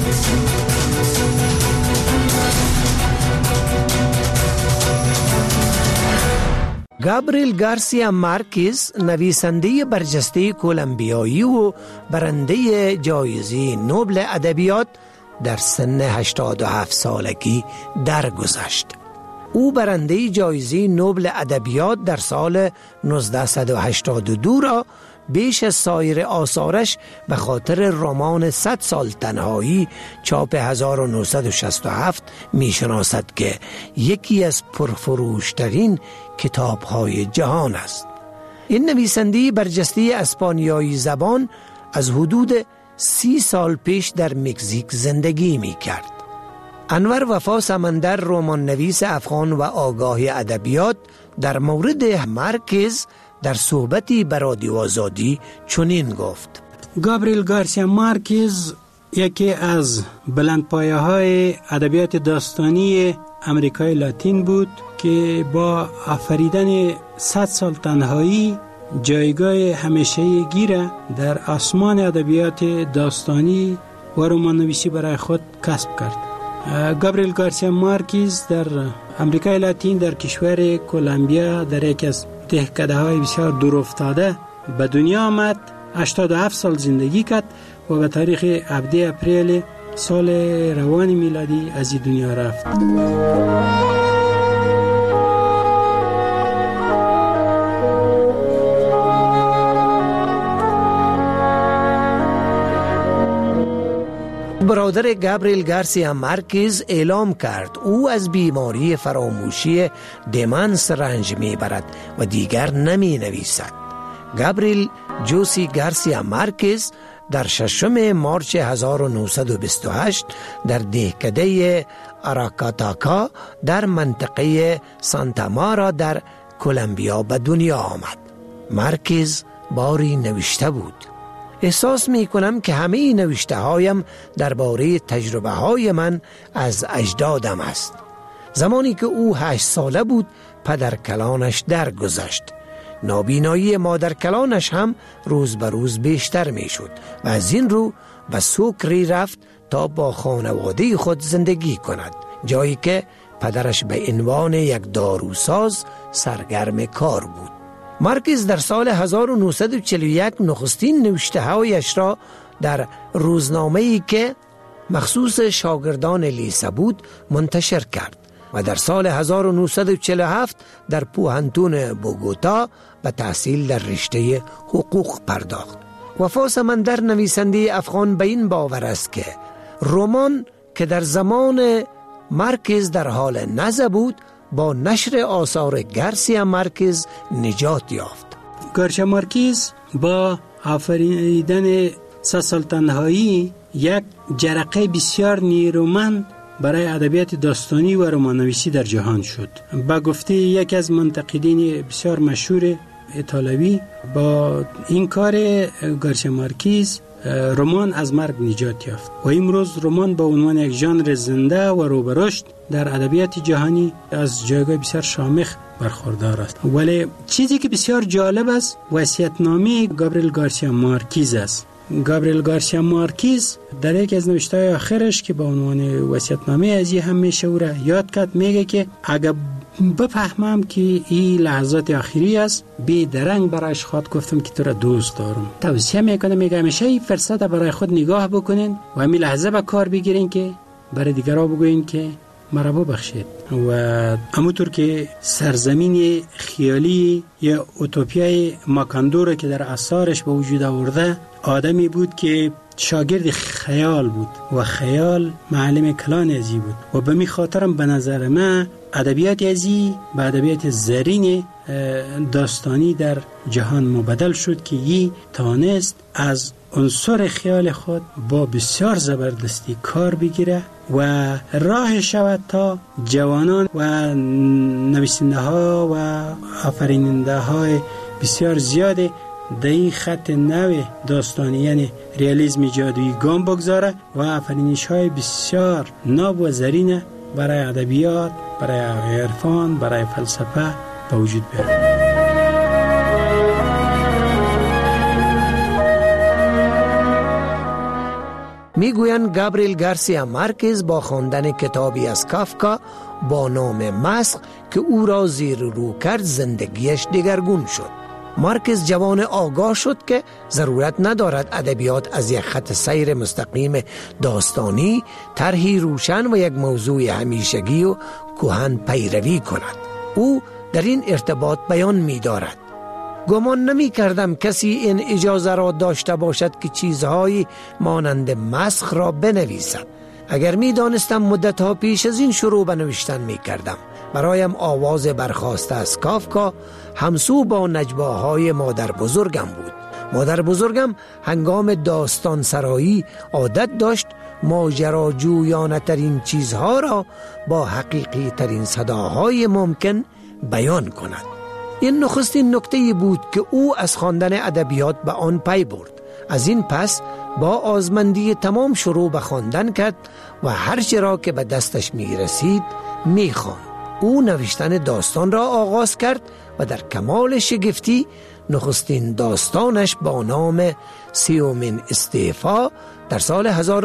گابریل گارسیا مارکز، نویسنده برجسته کولومبیایی و برنده جایزه نوبل ادبیات، در سن 87 سالگی درگذشت. او برنده جایزه نوبل ادبیات در سال 1982 را بیش از سایر آثارش به خاطر رمان 100 سال تنهایی چاپ 1967 می شناسد که یکی از پرفروشترین کتاب‌های جهان است. این نویسنده برجسته اسپانیایی زبان از حدود 30 سال پیش در مکزیک زندگی می کرد. انور وفا سمندر، رمان نویس افغان و آگاه ادبیات، در مورد مارکز در صحبتی به رادیو آزادی چنین گفت: گابریل گارسیا مارکز یکی از بلندپایه‌های ادبیات داستانی امریکای لاتین بود که با آفریدن 100 سال تنهایی جایگاه همیشه‌ای گیره در آسمان ادبیات داستانی و رمان نویسی برای خود کسب کرد. گابریل گارسیا مارکز در امریکای لاتین در کشور کولومبیا در یک از دهکده‌های بسیار دور افتاده به دنیا آمد. 87 سال زندگی کرد و به تاریخ 17 اپریل سال روان میلادی از این دنیا رفت. برادر گابریل گارسیا مارکز اعلام کرد او از بیماری فراموشی دمنس رنج میبرد و دیگر نمی نویسد. گابریل جوسی گارسیا مارکز در 6 مارچ 1928 در دهکده آراکاتاکا در منطقه سانتا مارا در کولومبیا به دنیا آمد. مارکز باری نوشته بود. احساس می کنم که همه نوشته هایم درباره تجربه های من از اجدادم است. زمانی که او 8 ساله بود پدر کلانش درگذشت. نابینایی مادر کلانش هم روز به روز بیشتر می شد و از این رو به سوکری رفت تا با خانواده خود زندگی کند، جایی که پدرش به عنوان یک داروساز سرگرم کار بود. مارکز در سال 1941 نخستین نوشته هایش را در روزنامه‌ای که مخصوص شاگردان لیسه بود منتشر کرد و در سال 1947 در پوهنتون بوگوتا به تحصیل در رشته حقوق پرداخت. وفا سمندر، نویسنده افغان، به این باور است که رمان که در زمان مارکز در حال نزع بود با نشر آثار گارسیا مارکز نجات یافت. گارسیا مارکز با آفریدن 100 سال تنهایی یک جرقه بسیار نیرومند برای ادبیات داستانی و رمان‌نویسی در جهان شد. با گفته یک از منتقدین بسیار مشهور ایتالوی، با این کار گارسیا مارکز رمان از مرگ نجات یافت و امروز رمان به عنوان یک ژانر زنده و رو به رشد در ادبیات جهانی از جایگاه بسیار شامخ برخوردار است. ولی چیزی که بسیار جالب است وصیت‌نامه گابریل گارسیا مارکز است. گابریل گارسیا مارکز در یک از نوشته‌های آخرش که به عنوان وصیت‌نامه از این همیشه او را یاد کرد، میگه که اگر بفهمم که این لحظات آخری است، بی درنگ برایش خواهد گفتم که تو را دوست دارم. توصیه میکنم، میگه همیشه این فرصت برای خود نگاه بکنین و همین لحظه به کار بگیرین که برای دیگرها بگوین که مرا ببخشید. و همونطور که سرزمین خیالی یا اوتوپیای ماکاندو که در آثارش به وجود آورده، آدمی بود که شاگرد خیال بود و خیال معلم کلان ازی بود و به می خاطرم به نظر من ادبیات ازی به ادبیات زرین داستانی در جهان مبدل شد که یی تانست از عنصر خیال خود با بسیار زبردستی کار بگیره و راه شود تا جوانان و نویسنده ها و آفریننده های بسیار زیاده در این خط نو داستانی یعنی ریالیسم جادویی گام بگذاره و آفرینش های بسیار ناب و زرین برای ادبیات، برای عرفان، برای فلسفه به وجود بیاره. میگویند گابریل گارسیا مارکز با خواندن کتابی از کافکا با نام مسخ که او را زیر رو کرد زندگیش دگرگون شد. مارکز جوان آگاه شد که ضرورت ندارد ادبیات از یک خط سیر مستقیم داستانی طرحی روشن و یک موضوع همیشگی و کهن پیروی کند. او در این ارتباط بیان می دارد: گمان نمی کردم کسی این اجازه را داشته باشد که چیزهایی مانند مسخ را بنویسد. اگر می دانستم مدتها پیش از این شروع به نوشتن می کردم. برایم آواز برخاسته از کافکا همسو با نجواهای مادر بزرگم بود. مادر بزرگم هنگام داستان سرایی عادت داشت ماجراجویانه ترین چیزها را با حقیقی ترین صداهای ممکن بیان کند. این نخستین نکته بود که او از خواندن ادبیات به آن پی برد. از این پس با آزمندی تمام شروع به خواندن کرد و هر چه را که به دستش می رسید می خواند. او نوشتن داستان را آغاز کرد و در کمال شگفتی نخستین داستانش با نام 30مین استعفا در سال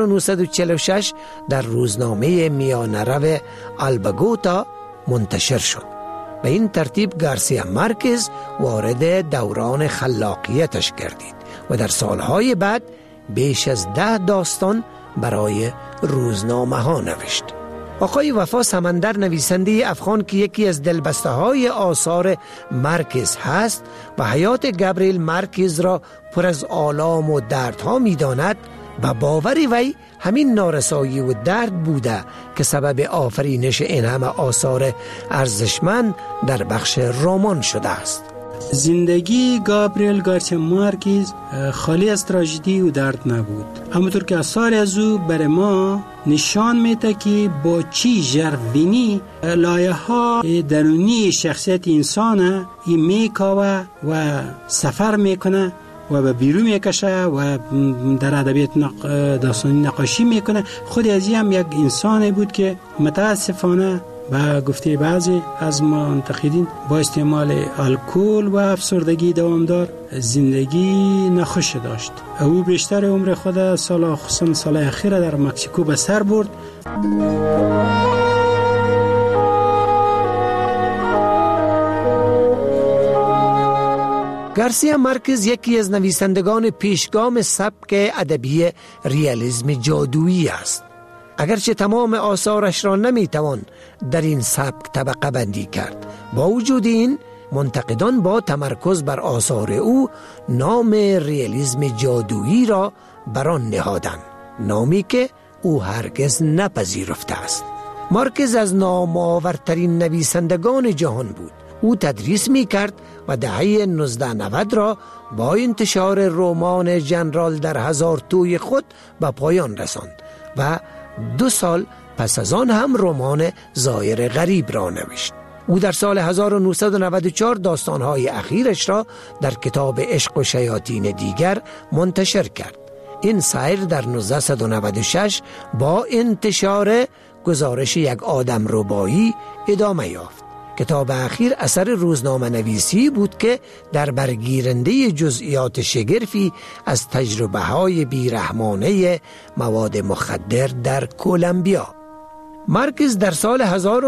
1946 در روزنامه میانه‌رو آلباگوتا منتشر شد. به این ترتیب گارسیا مارکز وارد دوران خلاقیتش گردید و در سالهای بعد بیش از 10 داستان برای روزنامه ها نوشت. آقای وفا سمندر، نویسنده افغان که یکی از دلبسته های آثار مارکز هست و حیات گابریل مارکز را پر از آلام و دردها می داند، و باوری وی همین نارسایی و درد بوده که سبب آفرینش این همه آثار ارزشمند در بخش رمان شده است. زندگی گابریل گارسیا مارکز خالی از تراژدی و درد نبود. همونطور که آثار از او بر ما نشان میده که با چی ژرفبینی لایه ها درونی شخصیت انسان میکاوه و سفر میکنه و به بیرون میکشه و در ادبیات داستانی نقاشی میکنه. خود از هم یک انسانی بود که متاسفانه و گفته بعضی از منتقدین با استعمال الکل و افسردگی دوامدار زندگی ناخوش داشت. او بیشتر عمر خود سال اخیر در مکزیکو به سر برد. گارسیا مارکز یکی از نویسندگان پیشگام سبک ادبی ریالیسم جادویی است. اگرچه تمام آثارش را نمیتوان در این سبک طبقه بندی کرد، با وجود این منتقدان با تمرکز بر آثار او نام ریالیسم جادویی را بر آن نهادند، نامی که او هرگز نپذیرفته است. مارکز از نامآورترین نویسندگان جهان بود. او تدریس می کرد و دهه 1990 را با انتشار رمان جنرال در هزار توی خود به پایان رساند و 2 سال پس از آن هم رمان زایر غریب را نوشت. او در سال 1994 داستانهای اخیرش را در کتاب عشق و شیاطین دیگر منتشر کرد. این سیر در 1996 با انتشار گزارش یک آدم ربایی ادامه یافت. کتاب اخیر اثر روزنامه نویسی بود که در برگیرنده جزئیات شگرفی از تجربه های بیرحمانه مواد مخدر در کولومبیا. مارکز در سال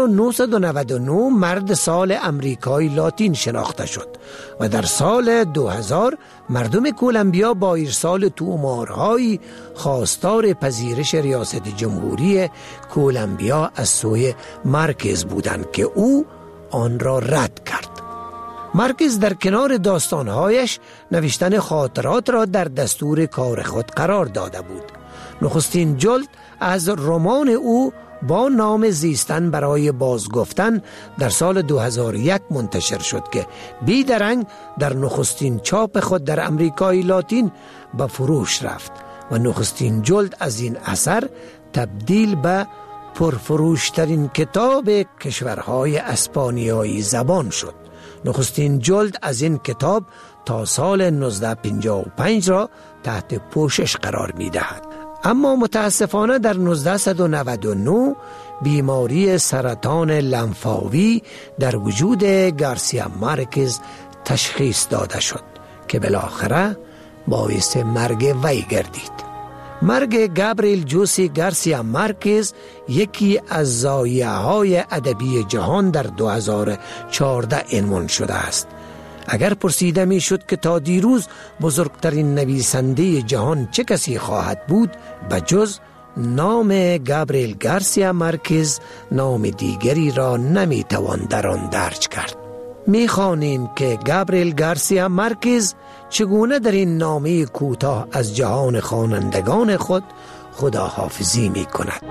1999 مرد سال امریکای لاتین شناخته شد و در سال 2000 مردم کولومبیا با ارسال تومارهایی خواستار پذیرش ریاست جمهوری کولومبیا از سوی مارکز بودند که او آن را رد کرد. مارکز در کنار داستانهایش نوشتن خاطرات را در دستور کار خود قرار داده بود. نخستین جلد از رمان او با نام زیستن برای بازگفتن در سال 2001 منتشر شد که بیدرنگ در نخستین چاپ خود در امریکای لاتین به فروش رفت و نخستین جلد از این اثر تبدیل به پرفروشترین کتاب کشورهای اسپانیایی زبان شد. نخستین جلد از این کتاب تا سال 1955 را تحت پوشش قرار می دهد. اما متاسفانه در 1999 بیماری سرطان لنفاوی در وجود گارسیا مارکز تشخیص داده شد که بالاخره باعث مرگ وی گردید. مرگ گابریل جوسی گارسیا مارکز یکی از ضایعه‌های ادبی جهان در 2014 عنوان شده است. اگر پرسیده می شد که تا دیروز بزرگترین نویسنده جهان چه کسی خواهد بود، بجز نام گابریل گارسیا مارکز نام دیگری را نمی توان در آن درج کرد. می خوانیم که گابریل گارسیا مارکز چگونه در این نامه کوتاه از جهان خوانندگان خود خداحافظی می کند.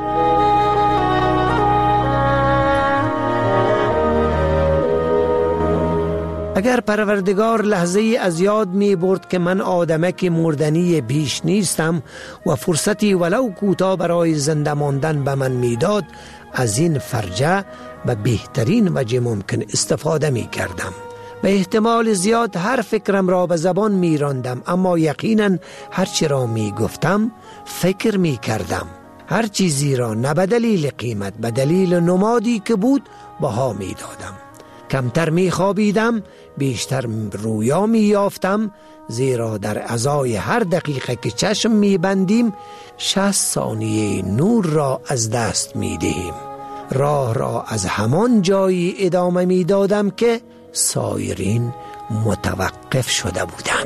اگر پروردگار لحظه‌ای از یاد می برد که من آدمک مردنی بیش نیستم و فرصتی ولو کوتاه برای زنده ماندن به من می داد، از این فرجه به بهترین وجه ممکن استفاده می کردم. به احتمال زیاد هر فکرم را به زبان می راندم، اما یقینا هر چی را می گفتم فکر می کردم. هر چیزی را نه به دلیل قیمت، به دلیل نمادی که بود بها می دادم. کمتر می خوابیدم، بیشتر رویا می یافتم، زیرا در ازای هر دقیقه که چشم می بندیم 60 ثانیه نور را از دست می دهیم. راه را از همان جایی ادامه می دادم که سایرین متوقف شده بودند.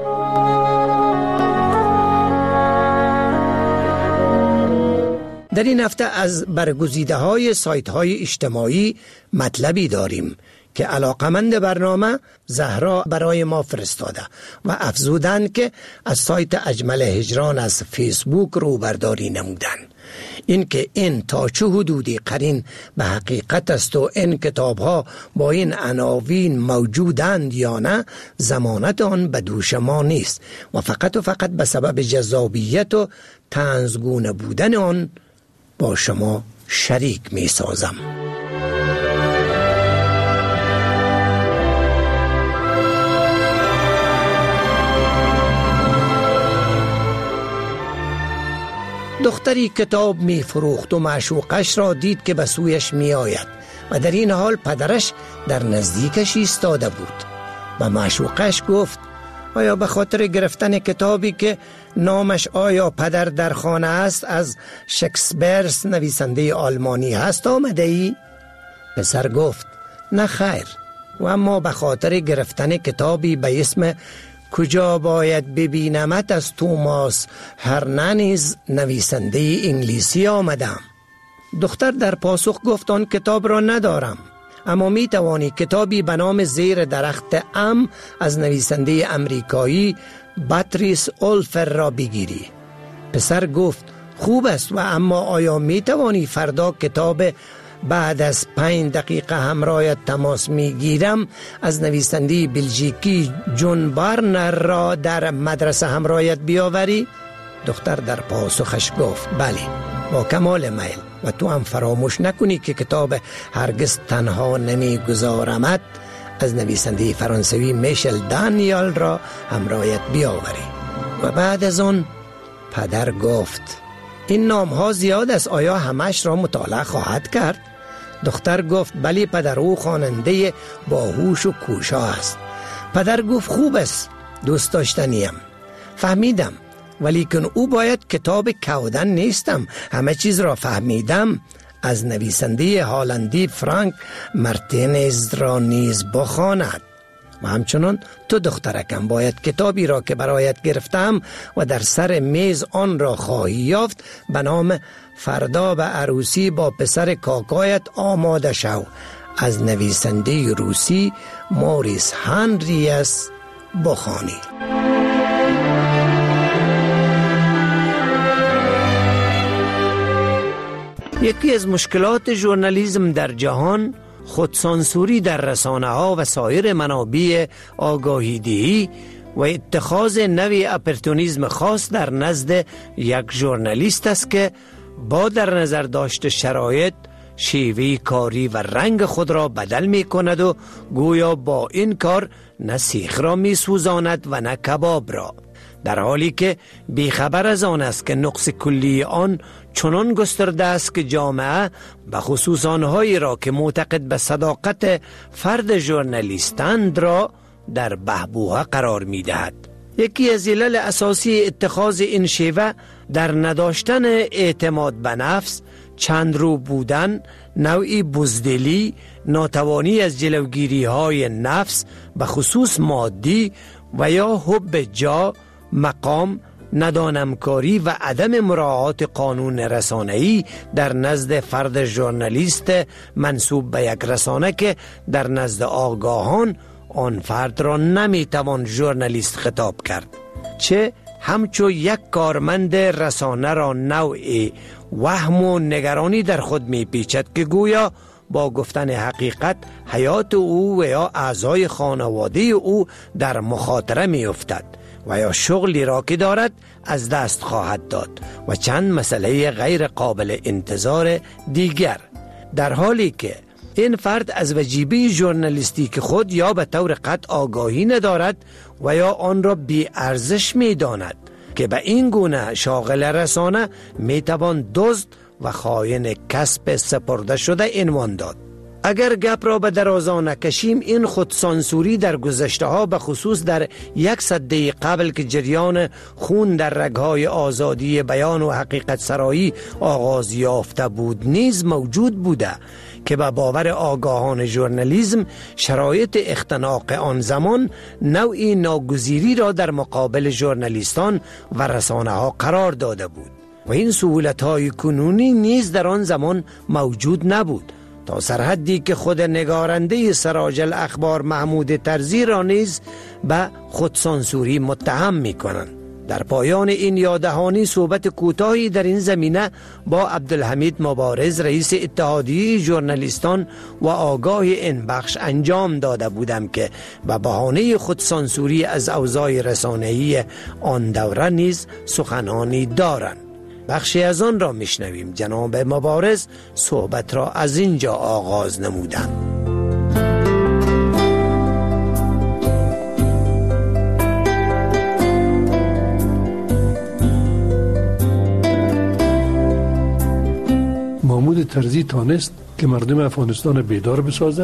در این هفته از برگزیده های سایت های اجتماعی مطلبی داریم که علاقمند برنامه زهرا برای ما فرستاده و افزودند که از سایت اجمل هجران از فیسبوک رو برداری نمودن. این که این تا چه حدودی قرین به حقیقت است و این کتاب ها با این عناوین موجودند یا نه، ضمانت آن به دوش ما نیست و فقط به سبب جذابیت و طنزگونه بودن آن با شما شریک می سازم. دختری کتاب می فروخت و معشوقش را دید که به سویش می آید و در این حال پدرش در نزدیکش ایستاده بود. و معشوقش گفت آیا به خاطر گرفتن کتابی که نامش آیا پدر در خانه است از شکسپیر نویسنده آلمانی هست آمده ای؟ پسر گفت نه خیر، و اما به خاطر گرفتن کتابی به اسم کجا باید ببینمت از توماس هرنانز نویسنده انگلیسی آمدم. دختر در پاسخ گفت آن کتاب را ندارم، اما می توانی کتابی به نام زیر درخت ام از نویسنده امریکایی باتریس اولفر را بگیری. پسر گفت خوب است، و اما آیا می توانی فردا کتاب بعد از 5 دقیقه همراهت تماس می گیرم از نویسنده بلژیکی جون بارنر را در مدرسه همراهت بیاوری؟ دختر در پاسخش گفت بله با کمال میل، و تو هم فراموش نکنی که کتاب هرگز تنها نمی گذارمت از نویسنده فرانسوی میشل دانیال را همراهت بیاوری. و بعد از آن پدر گفت این نام ها زیاد است، آیا همش را مطالعه خواهد کرد؟ دختر گفت بلی پدر، او خواننده باهوش و کوشا است. پدر گفت خوب است، دوست داشتنیم. فهمیدم، ولی کن او باید کتاب کودن نیستم، همه چیز را فهمیدم. از نویسنده هالندی فرانک مارتینز را نیز بخواند. و همچنان تو دخترکم باید کتابی را که برایت گرفتم و در سر میز آن را خواهی یافت به نام فردا به عروسی با پسر کاکایت آماده شو از نویسنده روسی موریس هنریس بخوانی. یکی از مشکلات ژورنالیسم در جهان خودسانسوری در رسانه ها و سایر منابع آگاهی دهی و اتخاذ نوع اپورتونیسم خاص در نزد یک ژورنالیست است که با در نظر داشت شرایط شیوه کاری و رنگ خود را بدل می کند و گویا با این کار نه سیخ را می سوزاند و نه کباب را، در حالی که بیخبر از آن است که نقص کلی آن چنان گسترده است که جامعه به خصوص آنهایی را که معتقد به صداقت فرد ژورنالیستند را در بحبوحه قرار می دهد. یکی از علل اساسی اتخاذ این شیوه در نداشتن اعتماد به نفس، چند رو بودن، نوعی بزدلی، ناتوانی از جلوگیری های نفس به خصوص مادی و یا حب جا، مقام، ندانمکاری و عدم مراعات قانون رسانه‌ای در نزد فرد ژورنالیست منسوب به یک رسانه که در نزد آگاهان آن فرد را نمیتوان ژورنالیست خطاب کرد، چه همچو یک کارمند رسانه را نوعی وهم و نگرانی در خود میپیچد که گویا با گفتن حقیقت حیات او و یا اعضای خانواده او در مخاطره میافتد و یا شغلی را که دارد از دست خواهد داد و چند مسئله غیر قابل انتظار دیگر، در حالی که این فرد از وجیبه ژورنالیستیک خود یا به طور قطع آگاهی ندارد و یا آن را بی ارزش می داند که به این گونه شاغل رسانه می توان دزد و خائن کسب سپرده شده عنوان داد. اگر گپ را به درازا نکشیم، این خودسانسوری در گذشته ها به خصوص در یک سده قبل که جریان خون در رگهای آزادی بیان و حقیقت سرایی آغاز یافته بود نیز موجود بوده که به باور آگاهان ژورنالیسم شرایط اختناق آن زمان نوعی ناگزیری را در مقابل ژورنالیستان و رسانه ها قرار داده بود و این سهولت های کنونی نیز در آن زمان موجود نبود، تا سرحدی که خود نگارنده سراج الاخبار محمود طرزی را نیز به خودسانسوری متهم می کنند. در پایان این یاددهانی صحبت کوتاهی در این زمینه با عبدالحمید مبارز رئیس اتحادیه ژورنالیستان و آگاه این بخش انجام داده بودم که به بهانه خودسانسوری از اوضاع رسانه‌ای آن دوره نیز سخنانی دارند. بخشی از آن را میشنویم. جناب مبارز صحبت را از اینجا آغاز نمودند. محمود طرزی تانست که مردم افغانستان بیدار بسازه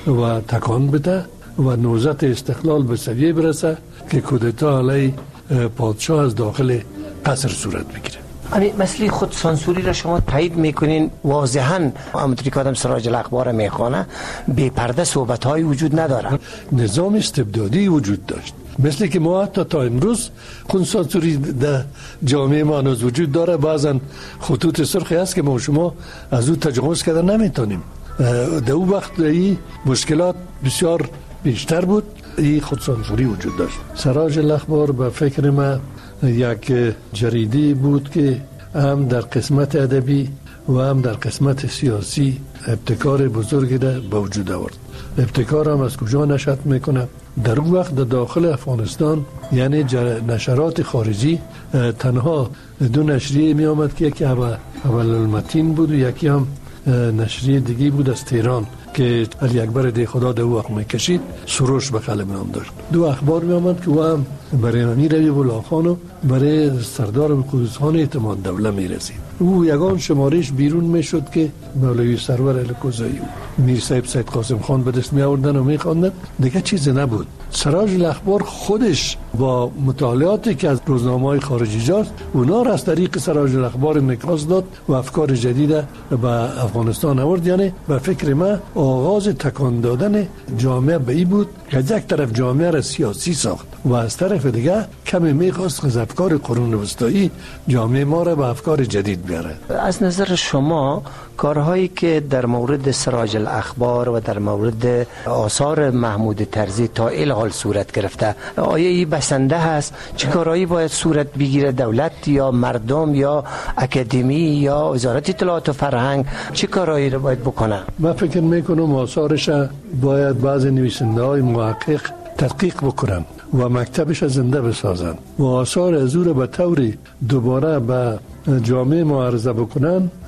و تکان بده و نوزت استقلال به سویه برسه که کودتا علیه پادشاه از داخل قصر صورت بگیره. همین مسئله خود سانسوری را شما تایید میکنین؟ واضحاً همونطوری که آدم سراج الاخبار میخوانه بی پرده صحبت های وجود نداره. نظام استبدادی وجود داشت، مثل که ما حتی تا امروز خود سانسوری در جامعه ما هنوز وجود داره. بعضا خطوط سرخی هست که ما شما از او تجاوز کردن نمیتونیم. در اون وقت این مشکلات بسیار بیشتر بود، این خود سانسوری وجود داشت. سراج الاخبار به فکر ما یک جریده بود که هم در قسمت ادبی و هم در قسمت سیاسی ابتکار بزرگی را به وجود آورد. ابتکار هم از کجا نشأت میکنه؟ در اون وقت در داخل افغانستان یعنی نشرات خارجی تنها دو نشریه می آمد که یکی اول المتین بود و یکی هم نشریه دیگی بود از تهران که علی اکبر دی خدا در وقت میکشید، سروش به قلم نام داشت. دو اخبار می آمد که او هم برای امیر علی بلاخان و برای سردار قدوس خان اعتماد دوله می رسید. او یگان شمارش بیرون می شد که مولوی سرور الکوزایی میر صاحب سید قاسم خان به دست می آوردن و می خواندن، دیگه چیزی نبود. سراج الاخبار خودش با مطالعاتی که از روزنامه‌های خارجی جاست، اونا را از طریق سراج الاخبار انعکاس داد و افکار جدید به افغانستان آورد. یعنی به فکر من آغاز تکان دادن جامعه به این بود که یک طرف جامعه را سیاسی ساخت و از طرف دیگه کمی میخواست از افکار قرون وسطایی جامعه ما را به افکار جدید بیاره. از نظر شما کارهایی که در مورد سراج الاخبار و در مورد آثار محمود طرزی تا الحال صورت گرفته، آیا این بسنده هست؟ چه کارهایی باید صورت بگیره؟ دولت یا مردم یا اکادمی یا وزارت اطلاعات و فرهنگ چه کارهایی رو باید بکنه؟ من فکر میکنم آثارش باید بعض نویسنده های محقق تحقیق بکنن و مکتبش زنده بسازن و آثار از او را به طوری دوباره به جامعه معرضه بکنن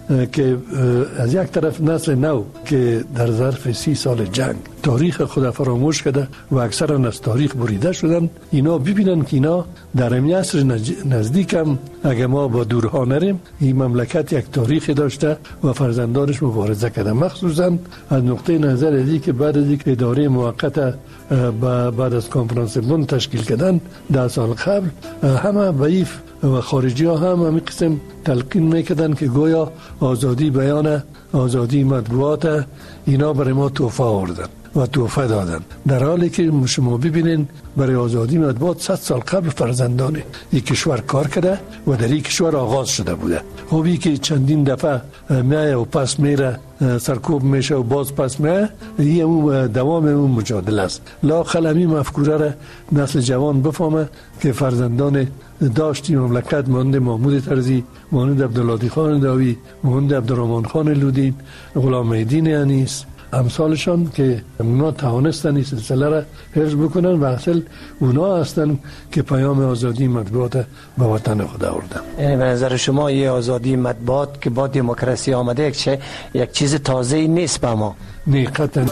که از یک طرف نسل نو که در ظرف 30 سال جنگ تاریخ خود فراموش کرده و اکثرا از تاریخ بریده شدن، اینا ببینن که اینا در این عصر نزدیک هم اگه ما با دورها نریم این مملکت یک تاریخ داشته و فرزندانش مبارزه کرده، مخصوصا از نقطه نظر ازی که بعد از یک اداره موقت بعد از کنفرانس بن تشکیل کردن 10 سال قبل، همه ضعیف و خارجی ها هم همین قسم تلقین میکردن که گویا آزادی بیان، آزادی مطبوعات اینا برای ما تحفه آوردن و تحفه دادن، در حالی که شما ببینین برای آزادی مطبوعات 100 سال قبل فرزندان این کشور کار کرده و در این کشور آغاز شده بوده. خوبی که چندین دفعه میایه و پس میره، سرکوب میشه و باز پس میایه، این دوام اون مجادله است. لااقل همین مفکوره را نسل جوان بفهمه که فرزندان داشتی مملکت مانند محمود طرزی، مانند عبدالهادی خان داوی، مانند عبدالرحمن خان لودین، غلام الدین انیس، امثالشان که اونا توانستن این سلسله را حفظ بکنن و اصل اونا هستن که پیام آزادی مطبوعات به وطن خود آوردن. یعنی به نظر شما یه آزادی مطبوعات که با دموکراسی آمده یک چیز تازه نیست به ما؟ نه قطعا.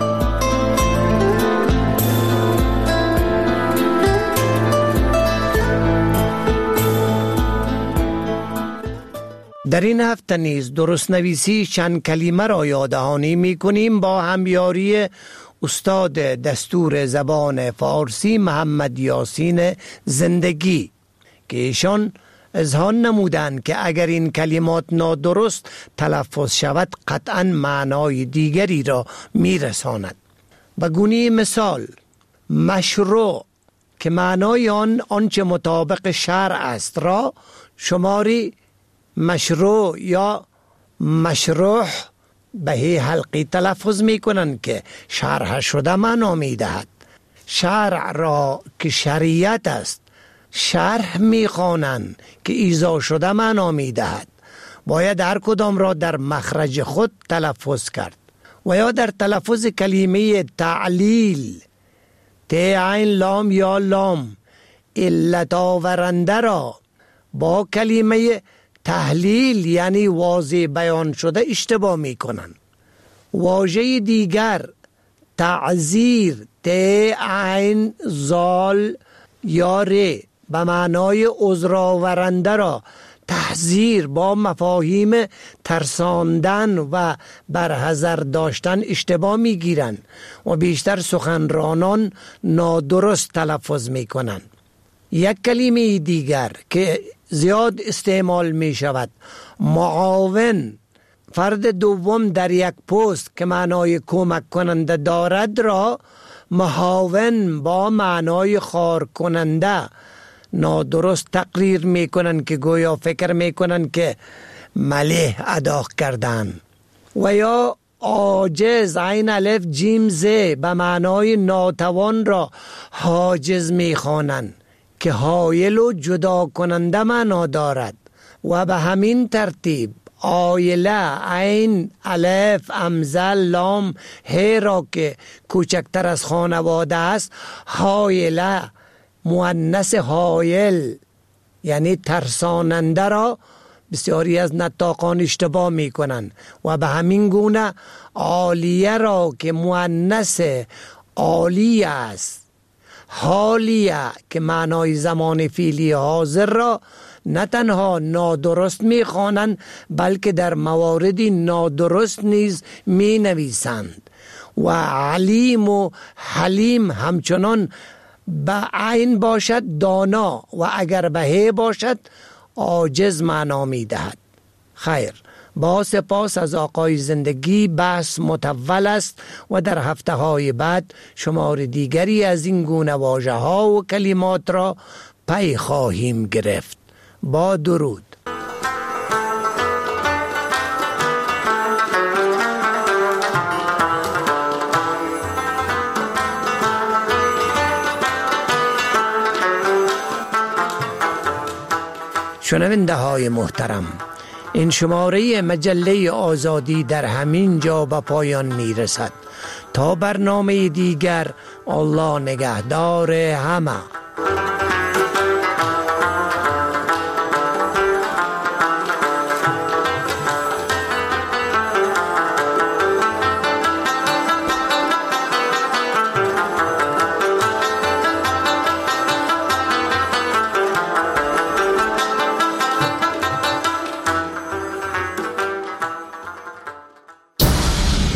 در این هفته نیز درست نویسی چند کلمه را یاددهانی می کنیم با همیاری استاد دستور زبان فارسی محمد یاسین زندگی که ایشان اظهار نمودند که اگر این کلمات نادرست تلفظ شود قطعا معنای دیگری را می رساند. به گونه مثال مشروع که معنای آنچه مطابق شرع است را شماری مشروع یا مشروع به حلقی تلفظ می کنند که شرح شده معنا می دهد. شرع را که شریعت است شرح می خوانند که ایضا شده معنا می دهد. باید هر کدام را در مخرج خود تلفظ کرد. و یا در تلفظ کلمه تعلیل ت عین لام یا لام علت آورنده را با کلمه تحلیل یعنی واضح بیان شده اشتباه می کنند. واژه دیگر تعذیر ت عین زال یا ر به معنای عذر آورنده را تحذیر با مفاهیم ترساندن و برحذر داشتن اشتباه می گیرند و بیشتر سخنرانان نادرست تلفظ می کنند. یک کلمه دیگر که زیاد استعمال می شود معاون، فرد دوم در یک پست که معنای کمک کننده دارد را معاون با معنای خار کننده نادرست تقریر می کنند که گویا فکر می کنند که ملیح ادا کردن. و یا عاجز عین الف جیم ز به معنای ناتوان را حاجز می خوانند که حایل و جدا کننده معنا دارد. و به همین ترتیب آیله عین الف امزل لام ه را که کوچکتر از خانواده است حایله مؤنث حایل یعنی ترساننده را بسیاری از نطاقان اشتباه می کنند. و به همین گونه عالیه را که مؤنث عالی است حالیه که معنای زمان فعلی حاضر را نه تنها نادرست می خوانند بلکه در مواردی نادرست نیز می نویسند. و علیم و حلیم همچنان به عین باشد دانا و اگر به ه باشد عاجز معنا می دهد. خیر، با سپاس از آقای زندگی. بحث مطول است و در هفته های بعد شمار دیگری از این گونه واژه ها و کلمات را پی خواهیم گرفت. با درود. شنونده های محترم، این شماره مجله آزادی در همین جا به پایان می رسد. تا برنامه دیگر، الله نگهدار همه.